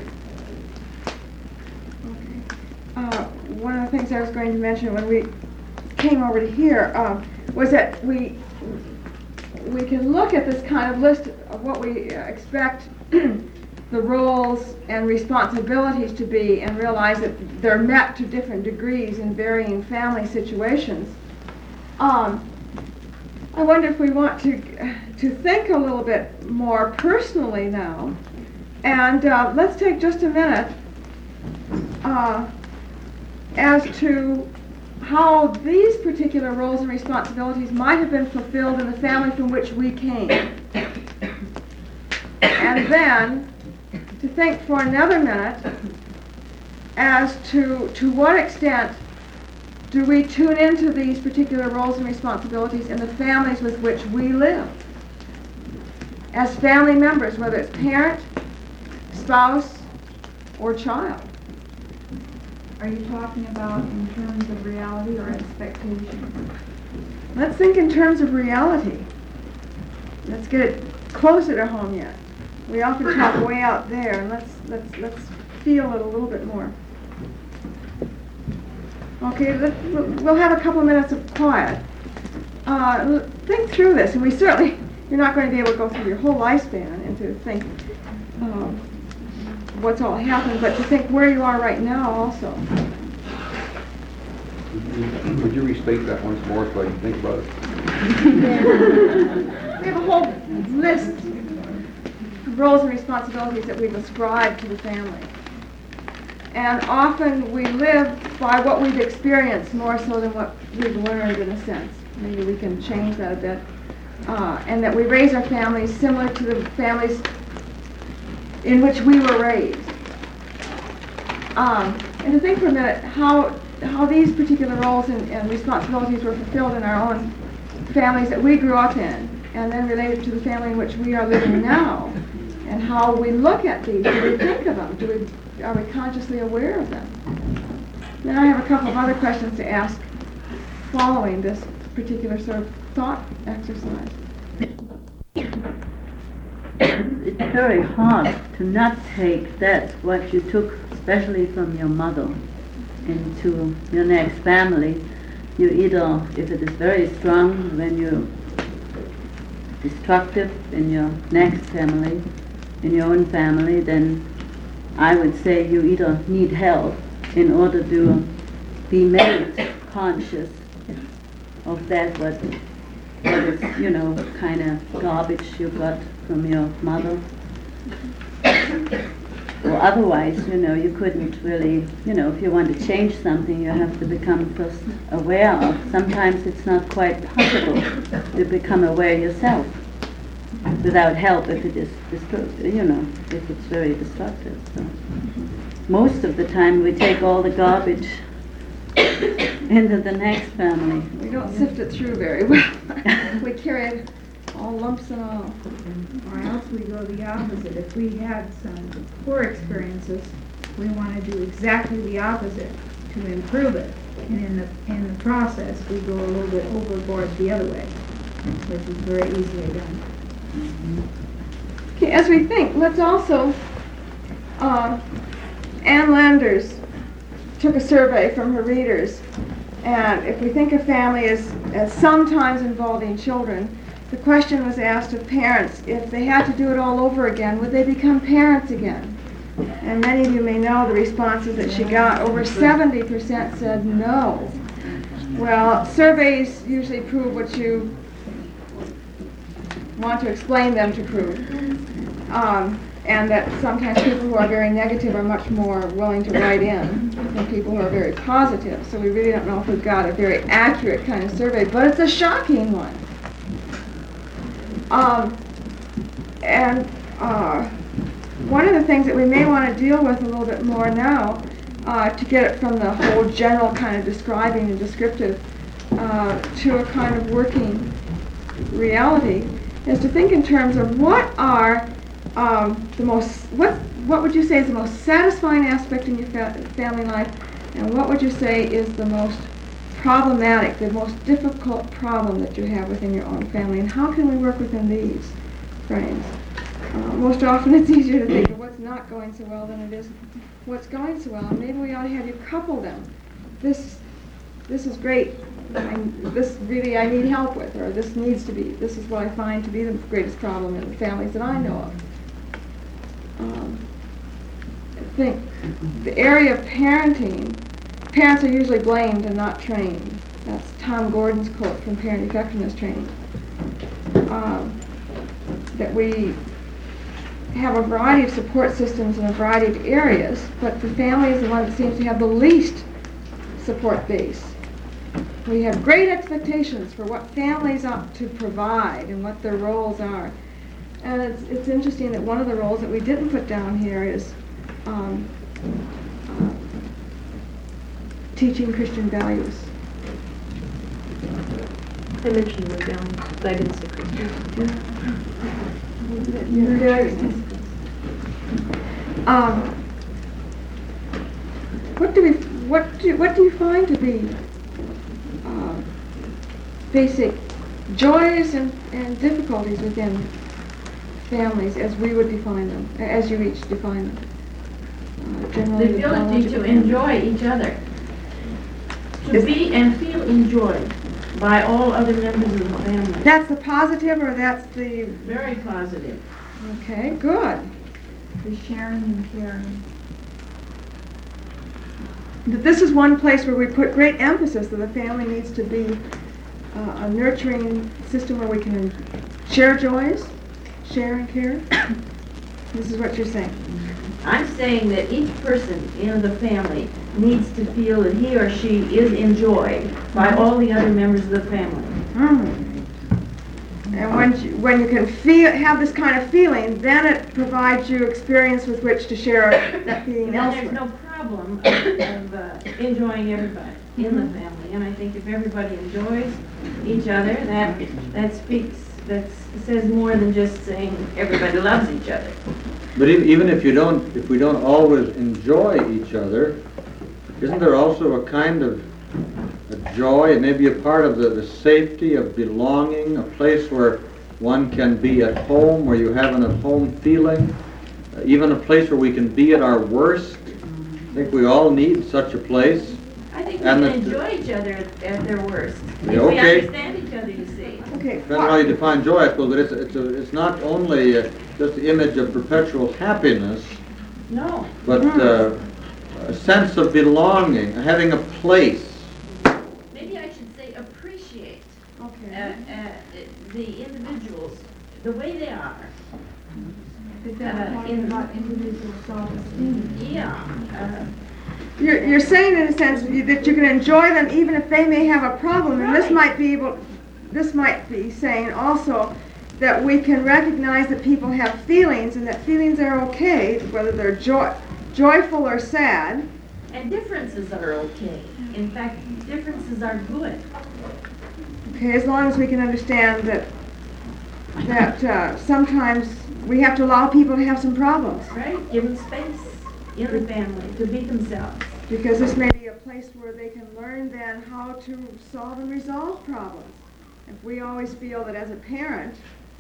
One of the things I was going to mention when we came over to here was that we can look at this kind of list of what we expect the roles and responsibilities to be and realize that they're met to different degrees in varying family situations. I wonder if we want to think a little bit more personally now, and let's take just a minute as to how these particular roles and responsibilities might have been fulfilled in the family from which we came. And then to think for another minute as to what extent do we tune into these particular roles and responsibilities in the families with which we live as family members, whether it's parent, spouse, or child. Are you talking about in terms of reality or expectation? Let's think in terms of reality. Let's get it closer to home yet. We often talk way out there, and let's feel it a little bit more. Okay, we'll have a couple minutes of quiet. Think through this, and you're not going to be able to go through your whole lifespan and to think what's all happened, but to think where you are right now also. Would you restate that once more so I can think about it? We have a whole list of roles and responsibilities that we've ascribed to the family. And often we live by what we've experienced more so than what we've learned, in a sense. Maybe we can change that a bit. And that we raise our families similar to the families in which we were raised. And to think for a minute how these particular roles and responsibilities were fulfilled in our own families that we grew up in, and then related to the family in which we are living now, and how we look at these. Do we think of them? Are we consciously aware of them? Then I have a couple of other questions to ask following this particular sort of thought exercise. It's very hard to not take that, what you took especially from your mother, into your next family. You either, if it is very strong, when you're destructive in your next family, in your own family, then I would say you either need help in order to be made conscious of that, what is, kind of garbage you got from your mother. Or otherwise, you couldn't really, if you want to change something, you have to become first aware of. Sometimes it's not quite possible to become aware yourself without help if it is destructive, if it's very destructive. So most of the time we take all the garbage into the next family. We don't sift it through very well. We carry it all lumps and all. Or else we go the opposite. If we had some poor experiences, we want to do exactly the opposite to improve it. And in the process, we go a little bit overboard the other way, which is very easily done. Okay, as we think, let's also, Ann Landers took a survey from her readers, and if we think of family as sometimes involving children, the question was asked of parents, if they had to do it all over again, would they become parents again? And many of you may know the responses that she got. Over 70% said no. Well, surveys usually prove what you want to explain them to prove. And that sometimes people who are very negative are much more willing to write in than people who are very positive. So we really don't know if we've got a very accurate kind of survey, but it's a shocking one. One of the things that we may want to deal with a little bit more now, to get it from the whole general kind of describing and descriptive to a kind of working reality, is to think in terms of what are what would you say is the most satisfying aspect in your family life, and what would you say is the most problematic, the most difficult problem that you have within your own family, and how can we work within these frames? Most often it's easier to think of what's not going so well than it is what's going so well, and maybe we ought to have you couple them. This is great, this really I need help with, or this is what I find to be the greatest problem in the families that I know of. I think the area of parenting, parents are usually blamed and not trained. That's Tom Gordon's quote from Parent Effectiveness Training. That we have a variety of support systems in a variety of areas, but the family is the one that seems to have the least support base. We have great expectations for what families ought to provide and what their roles are. And it's interesting that one of the roles that we didn't put down here is teaching Christian values. I mentioned the values, but I didn't say Christian. What do you find to be basic joys and difficulties within families as we would define them, as you each define them? The ability to enjoy each other, to be and feel enjoyed by all other members of the family. That's the positive, or that's the... Very positive. Okay, good. The sharing and caring. This is one place where we put great emphasis that the family needs to be a nurturing system where we can share joys, share and care. This is what you're saying. I'm saying that each person in the family needs to feel that he or she is enjoyed by all the other members of the family. And when you can have this kind of feeling, then it provides you experience with which to share that feeling elsewhere. There's no problem of enjoying everybody in the family. And I think if everybody enjoys each other, that says more than just saying everybody loves each other. But even if we don't always enjoy each other, isn't there also a kind of a joy, and maybe a part of the safety of belonging, a place where one can be at home, where you have an at-home feeling, even a place where we can be at our worst? I think we all need such a place. I think we can enjoy each other at their worst. Yeah, if okay. we understand each other, you see. Okay. Depends on how you define joy, I suppose, but it's not only just the image of perpetual happiness, No. but a sense of belonging, having a place. Maybe I should say appreciate Okay. The individuals, the way they are. Is that talking about individual self-esteem? Yeah. You're saying in a sense that you can enjoy them even if they may have a problem, and this might be saying also that we can recognize that people have feelings and that feelings are okay, whether they're joyful or sad. And differences are okay. In fact, differences are good. Okay, as long as we can understand that sometimes we have to allow people to have some problems. Right? Give them space in the family to be themselves. Because this may be a place where they can learn then how to solve and resolve problems. If we always feel that as a parent,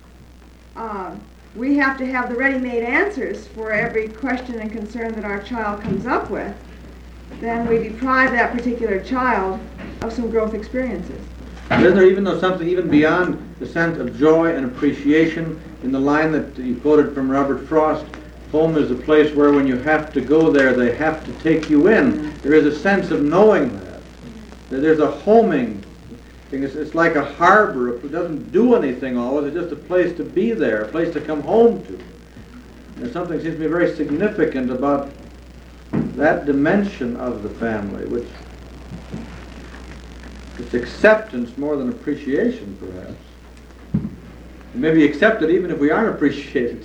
we have to have the ready-made answers for every question and concern that our child comes up with, then we deprive that particular child of some growth experiences. Isn't there even though something even beyond the sense of joy and appreciation in the line that you quoted from Robert Frost, home is a place where when you have to go there, they have to take you in. There is a sense of knowing that. There's a homing thing. It's like a harbor. It doesn't do anything always. It's just a place to be there, a place to come home to. There's something that seems to be very significant about that dimension of the family, which it's acceptance more than appreciation, perhaps. Maybe accepted even if we aren't appreciated.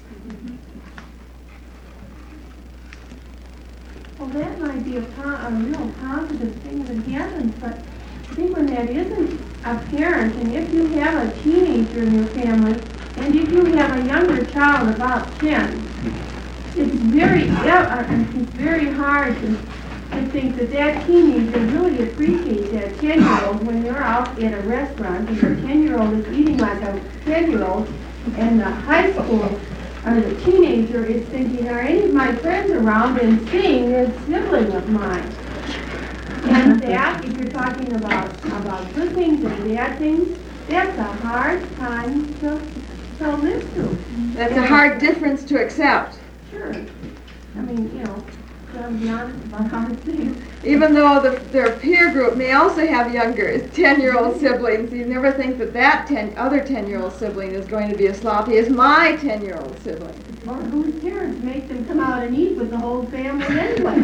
Well, that might be a real positive thing that happens, but I think when that isn't apparent, and if you have a teenager in your family, and if you have a younger child about 10, it's very hard to think that teenager really appreciates that 10-year-old when you're out at a restaurant and the 10-year-old is eating like a 10-year-old, and the high school or the teenager is thinking, are any of my friends around, and seeing this sibling of mine? And that, if you're talking about good things and bad things, that's a hard time to live through. That's a hard difference to accept. Sure. I mean, you know, gotta be honest about hard things. Even though their peer group may also have younger 10-year-old siblings, you never think that other 10-year-old sibling is going to be as sloppy as my 10-year-old sibling. Or whose parents make them come out and eat with the whole family anyway.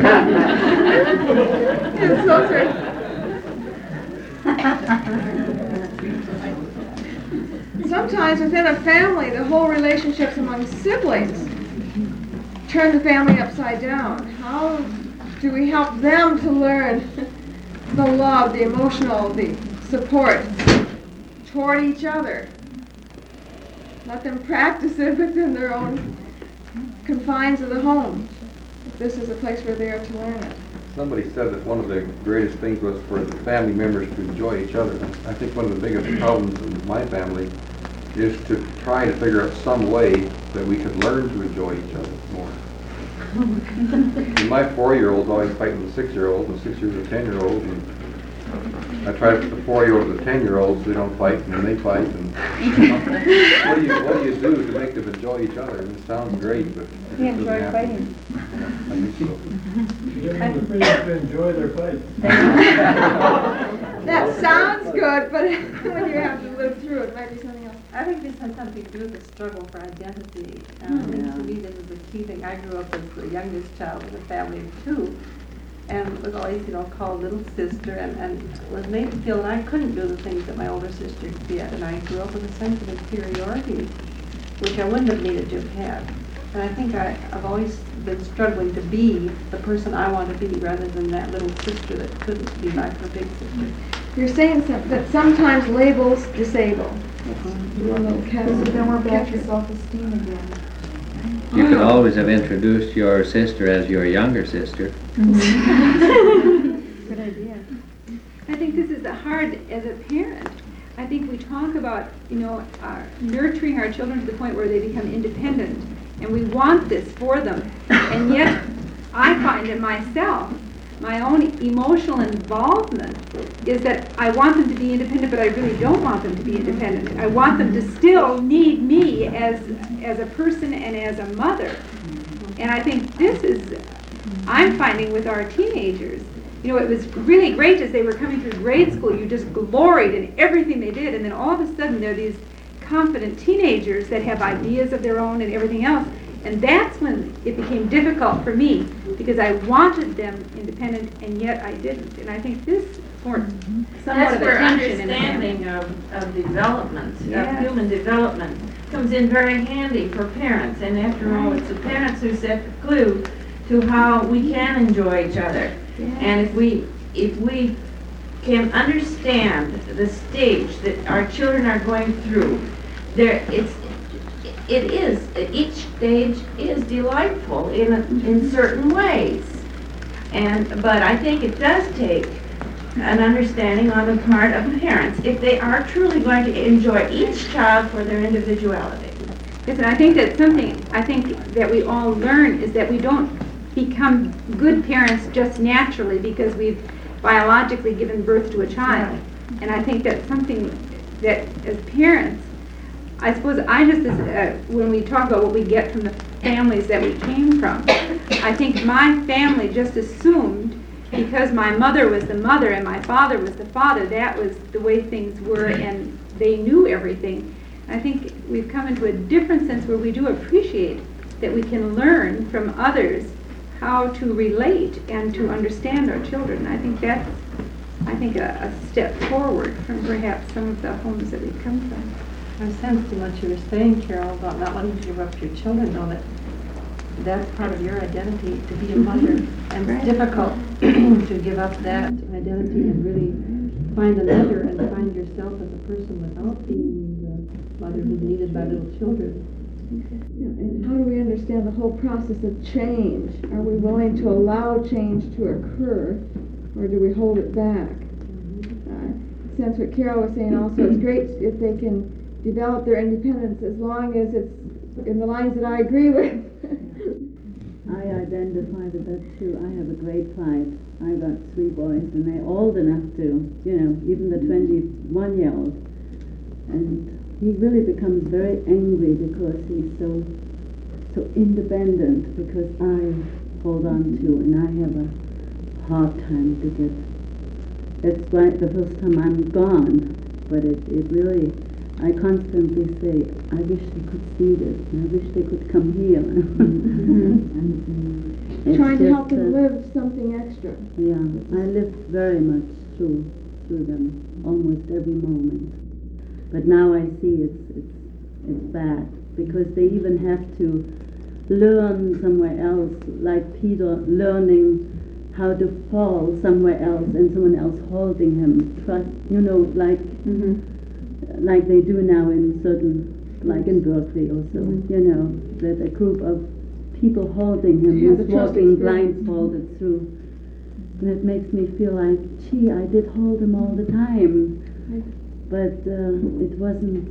It's so true. Sometimes within a family, the whole relationships among siblings turn the family upside down. How do we help them to learn the love, the emotional, the support toward each other? Let them practice it within their own confines of the home. This is a place where they are to learn it. Somebody said that one of the greatest things was for the family members to enjoy each other. I think one of the biggest problems in my family is to try to figure out some way that we could learn to enjoy each other more. And my 4-year-old's always fighting with the 6-year-olds, and the 6-year-olds with the 10-year-olds, and I try to put the 4-year-olds with the 10-year-olds so they don't fight, and then they fight, and what do you do to make them enjoy each other? And it sounds great, but it They just enjoy doesn't fighting. Get them to enjoy their fight. That sounds good, but when you have to live through it, it might be something else. I think this has something to do with the struggle for identity. And to me, this is the key thing. I grew up as the youngest child of a family of 2, and was always, called little sister, and was made to feel that I couldn't do the things that my older sister did. And I grew up with a sense of inferiority, which I wouldn't have needed to have had. And I think I've always been struggling to be the person I want to be, rather than that little sister that couldn't be like her big sister. You're saying that sometimes labels disable. Then we're back to self-esteem again. You could always have introduced your sister as your younger sister. Good idea. I think this is hard as a parent. I think we talk about, nurturing our children to the point where they become independent, and we want this for them. And yet, I find in myself, my own emotional involvement is that I want them to be independent, but I really don't want them to be independent. I want them to still need me as a person and as a mother. And I think this is, I'm finding with our teenagers, it was really great as they were coming through grade school. You just gloried in everything they did, and then all of a sudden they're these confident teenagers that have ideas of their own and everything else. And that's when it became difficult for me, because I wanted them independent, and yet I didn't. And I think this formed somewhat That's of a where tension in the family. understanding of development, Yes. of human development, comes in very handy for parents. And after all, it's the parents who set the clue to how we can enjoy each other. Yes. And if we can understand the stage that our children are going through, each stage is delightful in certain ways. But I think it does take an understanding on the part of parents if they are truly going to enjoy each child for their individuality. Yes, and I think that that we all learn is that we don't become good parents just naturally because we've biologically given birth to a child. And I think that's something that as parents, I suppose when we talk about what we get from the families that we came from, I think my family just assumed, because my mother was the mother and my father was the father, that was the way things were, and they knew everything. I think we've come into a different sense where we do appreciate that we can learn from others how to relate and to understand our children. I think that's a step forward from perhaps some of the homes that we've come from. I'm sensing what you were saying, Carol, about not wanting to give up your children, though, that that's part of your identity, to be a mother. And it's difficult to give up that identity and really find another and find yourself as a person without being the mother who's needed by little children. Yeah, and how do we understand the whole process of change? Are we willing to allow change to occur, or do we hold it back? Since what Carol was saying also, it's great if they can develop their independence as long as it's in the lines that I agree with. I identify with that too. I have a great fight. I got 3 boys and they're old enough to, even the 21-year-old. And he really becomes very angry because he's so so independent because I hold on to and I have a hard time to get. It's like the first time I'm gone, but it really, I constantly say, I wish they could see this, and I wish they could come here. Trying to help them live something extra. Yeah, I lived very much through them, almost every moment. But now I see it's bad, because they even have to learn somewhere else, like Peter learning how to fall somewhere else and someone else holding him. Trust, like they do now in certain, like in Berkeley or so, that a group of people holding him, he's walking blindfolded through. And it makes me feel like, gee, I did hold him all the time. But it wasn't,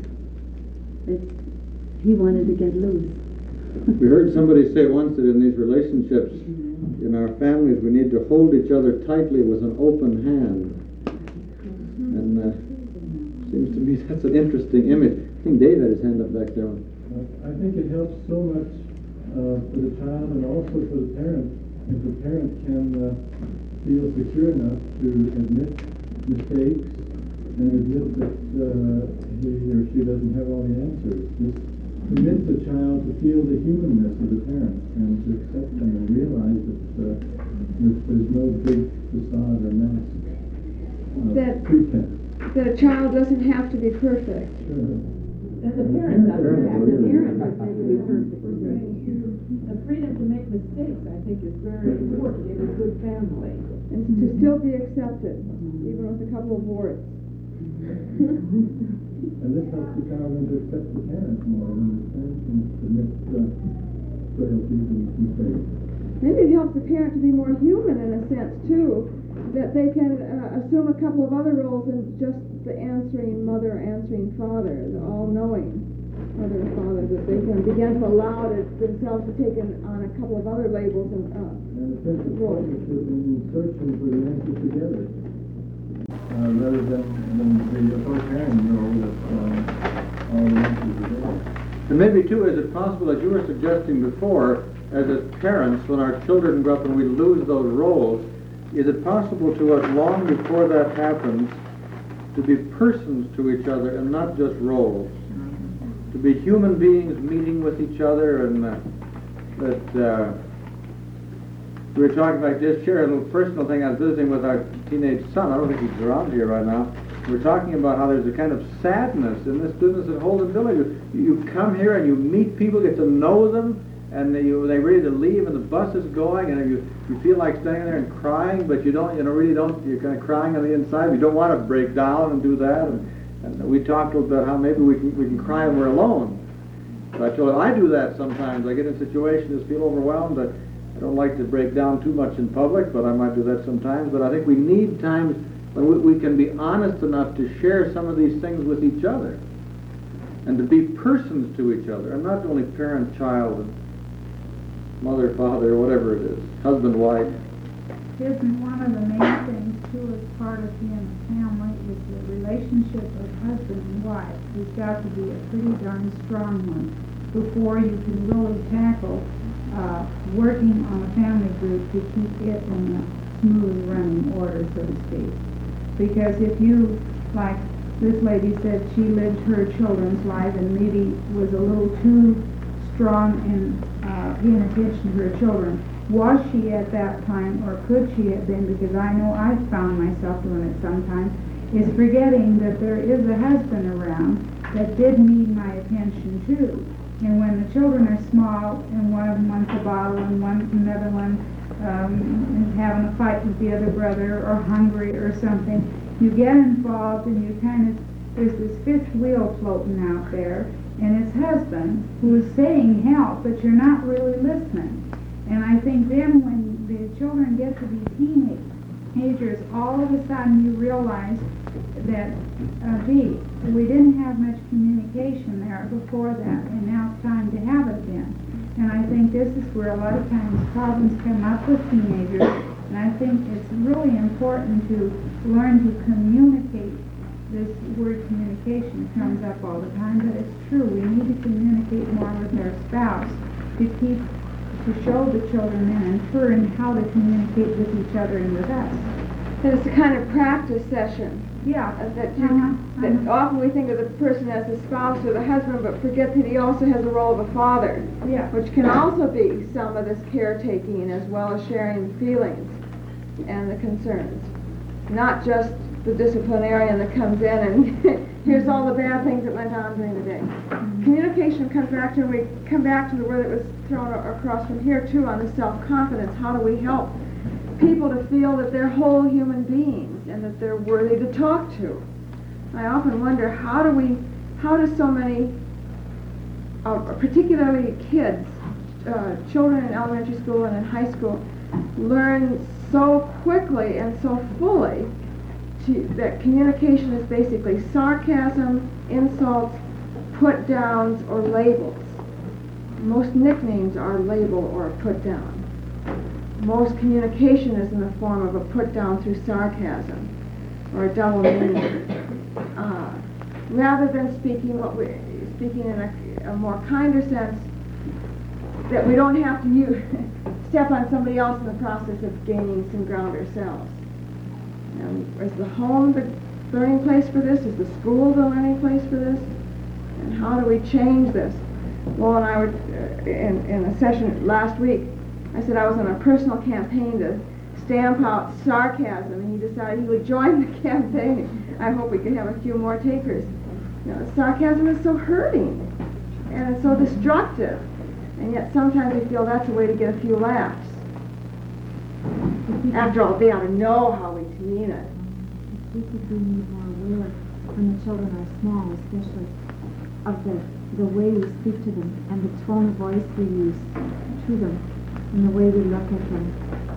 he wanted to get loose. We heard somebody say once that in these relationships, in our families, we need to hold each other tightly with an open hand. And seems to me that's an interesting image. I think Dave had his hand up back there. I think it helps so much for the child and also for the parent. If the parent can feel secure enough to admit mistakes and admit that he or she doesn't have all the answers, just permit the child to feel the humanness of the parent and to accept them and realize that there's no big facade or mask pretense. That a child doesn't have to be perfect. Sure. And the parent doesn't have to be perfect. The freedom to make mistakes, I think, is very important in a good family. And to still be accepted, even with a couple of warts. And this helps the child to accept the parent more and understand and admit frailties and mistakes. Maybe it helps the parent to be more human in a sense, too, that they can assume a couple of other roles than just the answering mother, answering father, the all-knowing mother and father, that they can begin to allow themselves to take on a couple of other labels and a sense of partnership in searching for the answers together, rather than the whole parent know that all the answers are there. And maybe, too, is it possible, as you were suggesting before, as parents, when our children grow up and we lose those roles, is it possible to us long before that happens to be persons to each other and not just roles? To be human beings meeting with each other, and that we were talking about, just share a little personal thing. I was visiting with our teenage son. I don't think he's around here right now. We're talking about how there's a kind of sadness in this business at Holden Village. You come here and you meet people, get to know them, and they're ready to leave, and the bus is going, and you feel like staying there and crying, but you don't, really don't. You're kind of crying on the inside. You don't want to break down and do that. And we talked a little bit how maybe we can cry when we're alone. But I told her I do that sometimes. I get in situations, just feel overwhelmed. I don't like to break down too much in public, but I might do that sometimes. But I think we need times when we can be honest enough to share some of these things with each other, and to be persons to each other, and not only parent, child, and mother, father, or whatever it is, husband, wife. Isn't one of the main things, too, as part of being a family, is the relationship of husband and wife. It's got to be a pretty darn strong one before you can really tackle working on a family group to keep it in a smooth running order, so to speak. Because if you, like this lady said, she lived her children's life and maybe was a little too strong in paying attention to her children. Was she at that time, or could she have been, because I know I've found myself doing it sometimes, is forgetting that there is a husband around that did need my attention too. And when the children are small, and one of them wants a bottle, and another one is having a fight with the other brother, or hungry or something, you get involved and you kind of, there's this fifth wheel floating out there, and it's husband who is saying help, but you're not really listening. And I think then when the children get to be teenagers, all of a sudden you realize that, gee, we didn't have much communication there before that, and now it's time to have it again. And I think this is where a lot of times problems come up with teenagers, and I think it's really important to learn to communicate. This word communication comes up all the time, but it's true. We need to communicate more with our spouse to show the children and inferring how to communicate with each other and with us. It's a kind of practice session. Yeah. That often we think of the person as the spouse or the husband, but forget that he also has a role of a father, which can also be some of this caretaking as well as sharing the feelings and the concerns. Not just the disciplinarian that comes in and here's all the bad things that went on during the day. Communication comes back to, and we come back to the word that was thrown across from here too on the self-confidence. How do we help people to feel that they're whole human beings and that they're worthy to talk to? I often wonder how do so many, particularly kids, children in elementary school and in high school, learn so quickly and so fully that communication is basically sarcasm, insults, put downs, or labels. Most nicknames are a label or a put down. Most communication is in the form of a put down through sarcasm or a double meaning. Rather than speaking in a more kinder sense, that we don't have to step on somebody else in the process of gaining some ground ourselves. Is the home the learning place for this? Is the school the learning place for this? And how do we change this? Lowell and I were in a session last week. I said I was on a personal campaign to stamp out sarcasm, and he decided he would join the campaign. I hope we can have a few more takers. Sarcasm is so hurting, and it's so destructive, and yet sometimes we feel that's a way to get a few laughs. After all, they ought to know how we mean it. We could be more aware when the children are small, especially, of the way we speak to them and the tone of voice we use to them and the way we look at them.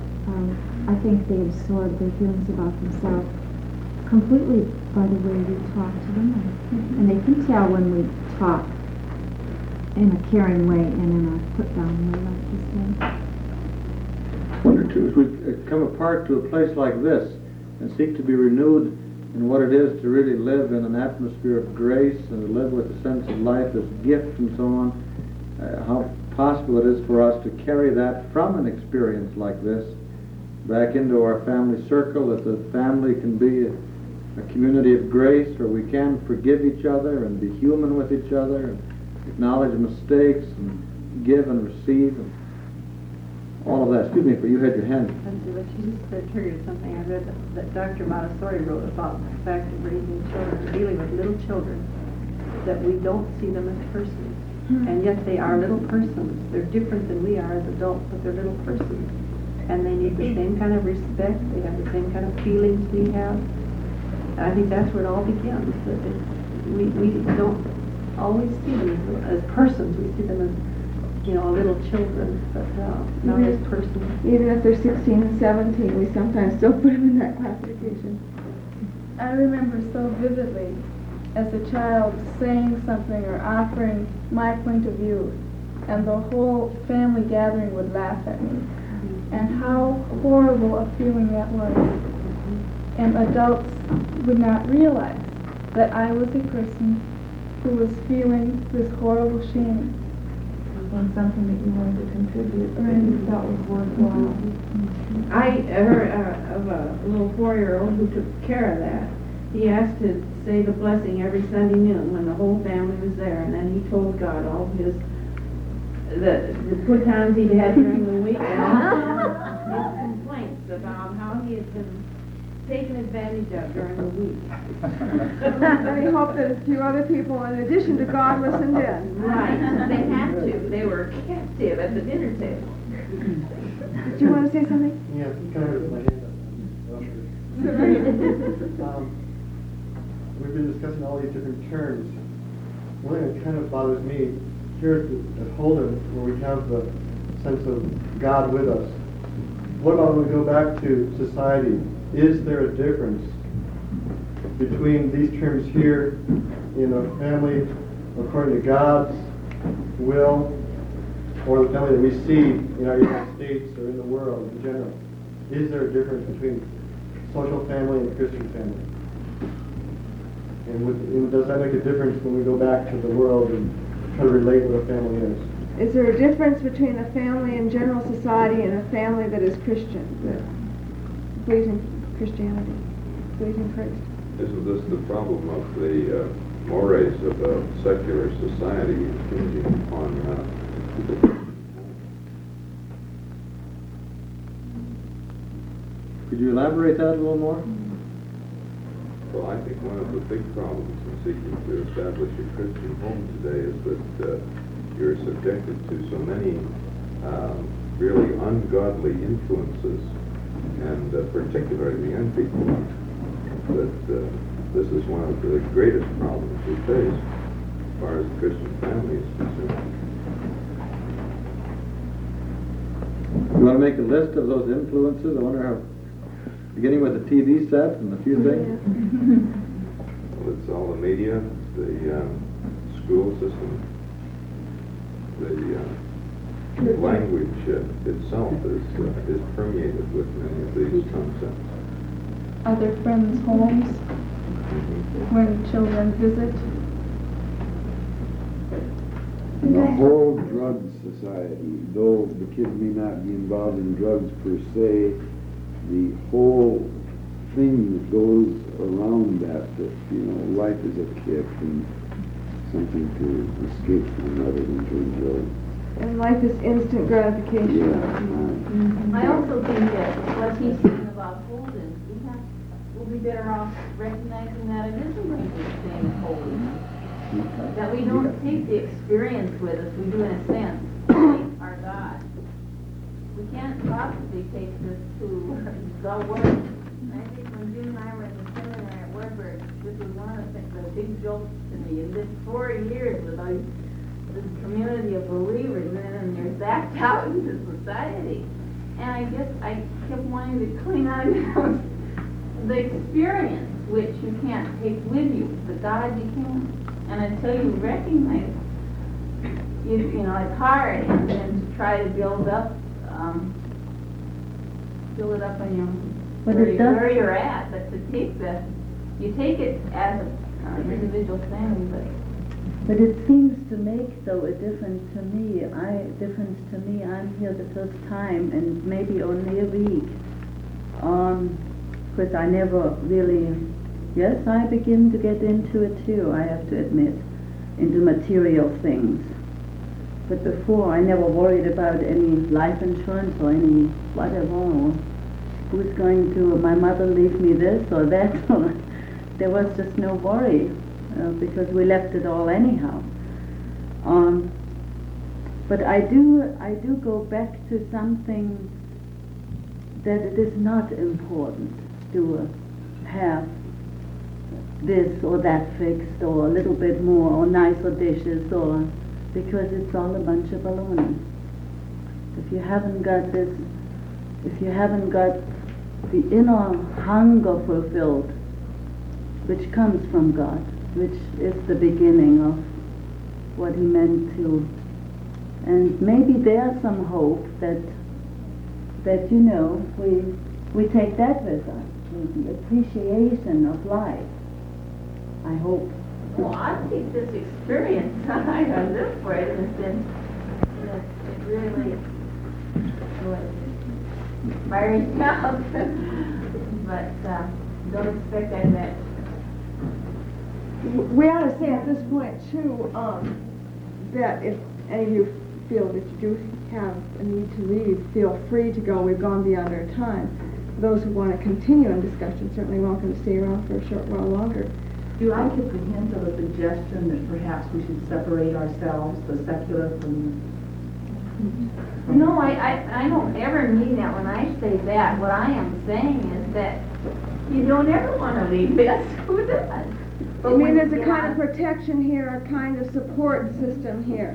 I think they absorb their feelings about themselves completely by the way we talk to them, and they can tell when we talk in a caring way and in a put-down way, like you said. I wonder too, as we come apart to a place like this and seek to be renewed in what it is to really live in an atmosphere of grace and to live with a sense of life as gift and so on, how possible it is for us to carry that from an experience like this back into our family circle, that the family can be a community of grace where we can forgive each other and be human with each other and acknowledge mistakes and give and receive and all of that. Excuse me, but you had your hand. What you just said triggered something I read that Dr. Montessori wrote about the fact of raising children, dealing with little children, that we don't see them as persons. And yet they are little persons. They're different than we are as adults, but they're little persons. And they need the same kind of respect. They have the same kind of feelings we have. And I think that's where it all begins. That we don't always see them as persons. We see them as little children, but not as persons. Even if they're 16 and 17, we sometimes still put them in that classification. I remember so vividly as a child saying something or offering my point of view, and the whole family gathering would laugh at me. And how horrible a feeling that was. And adults would not realize that I was a person who was feeling this horrible shame on something that you wanted to contribute or you felt was worthwhile. I heard of a little 4-year-old who took care of that. He asked to say the blessing every Sunday noon when the whole family was there, and then he told God all his the good times he'd had during the week and his complaints about how he had been taken advantage of during the week. And he hoped that a few other people, in addition to God, listened in. Right, they had to. They were captive at the dinner table. Did you want to say something? Yeah, kind of with my hand up. We've been discussing all these different terms. One thing that kind of bothers me here at Holden, where we have the sense of God with us. What about when we go back to society? Is there a difference between these terms here in a family according to God's will or the family that we see in our United States or in the world in general? Is there a difference between social family and Christian family? And does that make a difference when we go back to the world and try to relate what a family is? Is there a difference between a family in general society and a family that is Christian, that believes in Christianity, believes in Christ? Isn't this the problem of the mores of a secular society hinging upon Could you elaborate that a little more? Well, I think one of the big problems in seeking to establish a Christian home today is that you're subjected to so many really ungodly influences, and particularly the young people, that this is one of the greatest problems we face as far as the Christian family is concerned. You want to make a list of those influences? I wonder how, beginning with the TV set and a few things? Well, it's all the media, the school system, the language itself is permeated with many of these concepts. Are there friends' homes when children visit? The whole drug society, though the kids may not be involved in drugs per se, the whole thing that goes around that, you know, life is a kick and something to escape from rather than to enjoy. And life is instant gratification. I also think that what he's saying about Holden, we'll be better off recognizing that it isn't like the same as Holden. That we don't take the experience with us, we do in a sense, like our God. We can't possibly take this to the Word. And I think when Jim and I were in the seminary at Warburg, this was one of the big jokes to me. In this 4 years with this community of believers, and you're backed out into society. And I guess I kept wanting to clean out the experience, which you can't take with you. The God you can. And until you recognize, you know, it's hard, and then to try to build it up on where you're at, but to take you take it as an individual thing, But it seems to make, though, a difference to me. I'm here the first time, and maybe only a week. Because I never really, yes, I begin to get into it too, I have to admit, into material things. But before, I never worried about any life insurance or any whatever, or who's going to, my mother leave me this or that. There was just no worry. Because we left it all anyhow. But I do go back to something that it is not important to have this or that fixed, or a little bit more, or nicer dishes, or because it's all a bunch of baloney. If you haven't got this, if you haven't got the inner hunger fulfilled, which comes from God, which is the beginning of what he meant to. And maybe there's some hope that you know, we take that with us, the appreciation of life. I hope. well, I think this experience, I live for it in a sense, that it really fires me out. But don't expect that. We ought to say at this point, too, that if any of you feel that you do have a need to leave, feel free to go. We've gone beyond our time. Those who want to continue in discussion certainly welcome to stay around for a short while longer. Do I get the hint of a suggestion that perhaps we should separate ourselves, the secular from No, I don't ever mean that when I say that. What I am saying is that you don't ever want to leave this. Who does? I mean, there's a kind of protection here, a kind of support system here.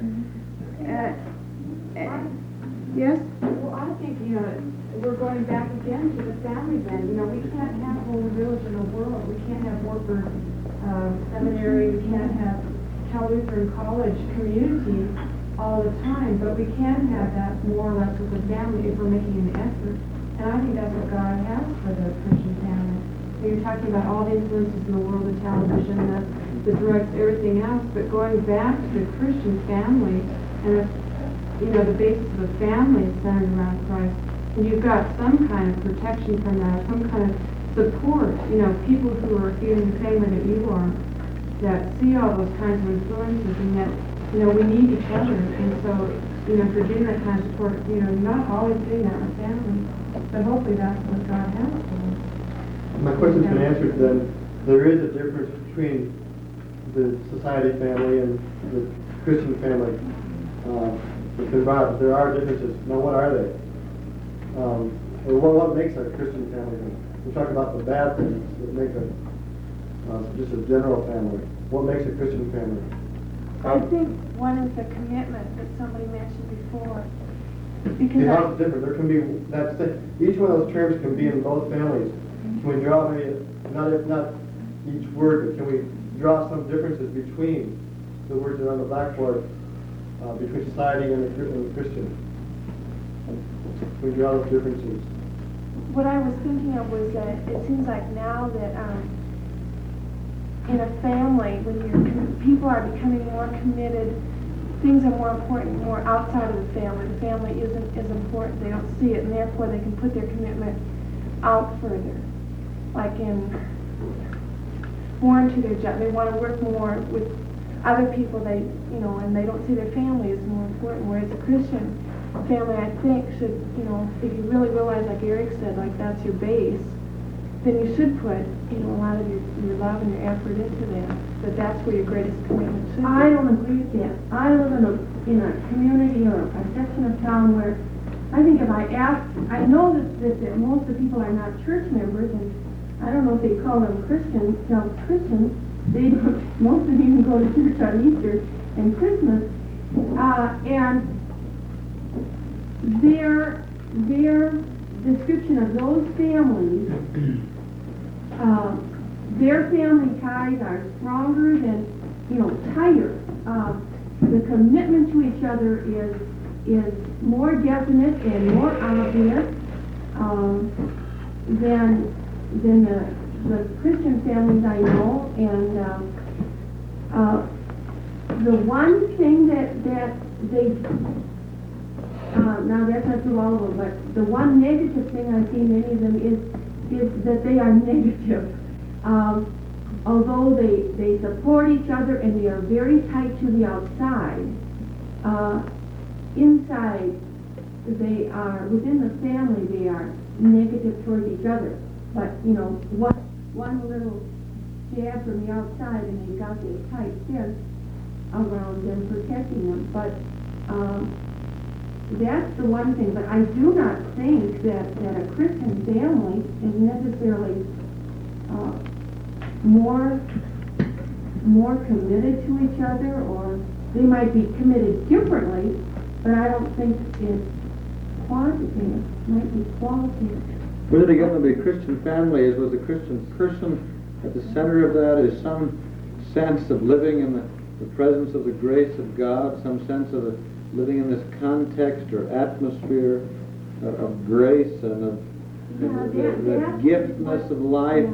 Yes? Well, I think, you know, we're going back again to the family then. You know, we can't have Holy Village in the world. We can't have Warburg Seminary. We can't have Cal Lutheran College community all the time. But we can have that more or less with the family if we're making an effort. And I think that's what God has for the Christian family. So you're talking about all the influences in the world, the television, the drugs, everything else. But going back to the Christian family, and the basis of a family is centered around Christ, and you've got some kind of protection from that, some kind of support, people who are feeling the same way that you are, that see all those kinds of influences, and that, we need each other, and so, for getting that kind of support, you're not always getting that in a family, but hopefully that's what God has for us. My question's been answered then. There is a difference between the society family and the Christian family. But there are differences. Now, what are they? Or what makes a Christian family? We talk about the bad things that make just a general family. What makes a Christian family? I think one is the commitment that somebody mentioned before. See, how it's different. There can be each one of those terms can be in both families. Can we draw not each word, but can we draw some differences between the words that are on the blackboard between society and the Christian? Can we draw those differences? What I was thinking of was that it seems like now that in a family, when people are becoming more committed, things are more important, more outside of the family. The family isn't as important. They don't see it, and therefore they can put their commitment out further. Like more into their job. They want to work more with other people. And they don't see their family as more important. Whereas a Christian family, I think, should, if you really realize, like Eric said, like that's your base, then you should put, a lot of your love and your effort into that. But that's where your greatest commitment should be. I don't agree with that. I live in a community or a section of town where I think if I ask, I know that most of the people are not church members, and I don't know if they call them Christians. They don't. Most of them even go to church on Easter and Christmas, and their description of those families, their family ties are stronger than, tighter. The commitment to each other is more definite and more obvious than the Christian families I know. And the one thing that they now that's not true all of them, but the one negative thing I see in many of them is that they are negative. Although they support each other and they are very tight to the outside, inside they are, within the family, they are negative towards each other. But, one little jab from the outside and they got this tight fence around them, protecting them. But that's the one thing. But I do not think that a Christian family is necessarily more committed to each other, or they might be committed differently, but I don't think it's quantitative. It might be qualitative. Whether they're going to be a Christian family is with a Christian person at the center of that is some sense of living in the presence of the grace of God, some sense of living in this context or atmosphere of grace and of the giftness of life.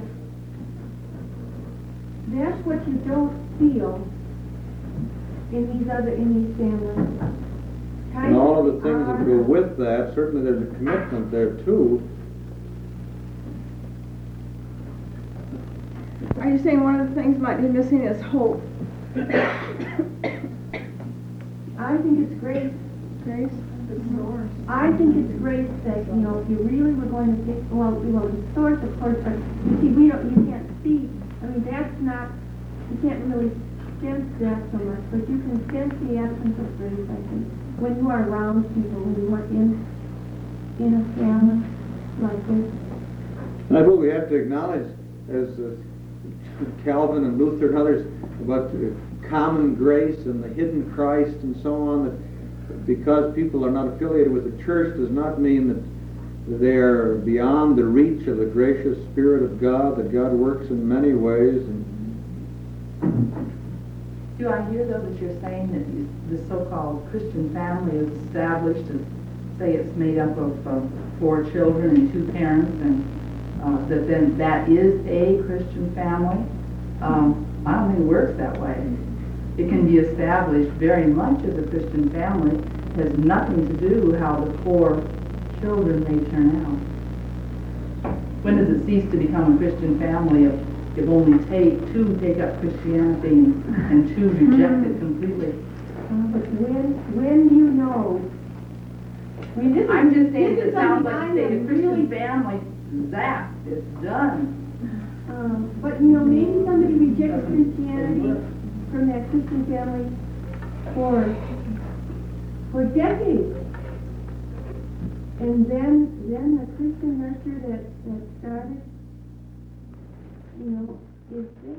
That's what you don't feel in these families. And all of the things that go with that, certainly there's a commitment there too. Are you saying one of the things might be missing is hope? I think it's grace. Grace? The source. I think it's grace that, if you really were going to take, the source, of course, you can't see. I mean, that's not, you can't really sense that so much, but you can sense the absence of grace, I think, when you are around people, when you are in a family like this. And I believe we have to acknowledge, as Calvin and Luther and others, about common grace and the hidden Christ and so on, that because people are not affiliated with the church does not mean that they're beyond the reach of the gracious Spirit of God, that God works in many ways. Do I hear, though, that you're saying that the so-called Christian family is established, and say it's made up of 4 children and 2 parents, and that then that is a Christian family? I don't think it works that way. It can be established very much as a Christian family, has nothing to do how the poor children may turn out. When does it cease to become a Christian family if only two take up Christianity and two reject it completely? But when do you know? I mean, I'm just saying, this it is sounds a like kind say of the Christian really- family, zap, it's done. But you know, maybe somebody rejects Christianity from that Christian family for decades. And then the Christian nurture that started, you know, is there.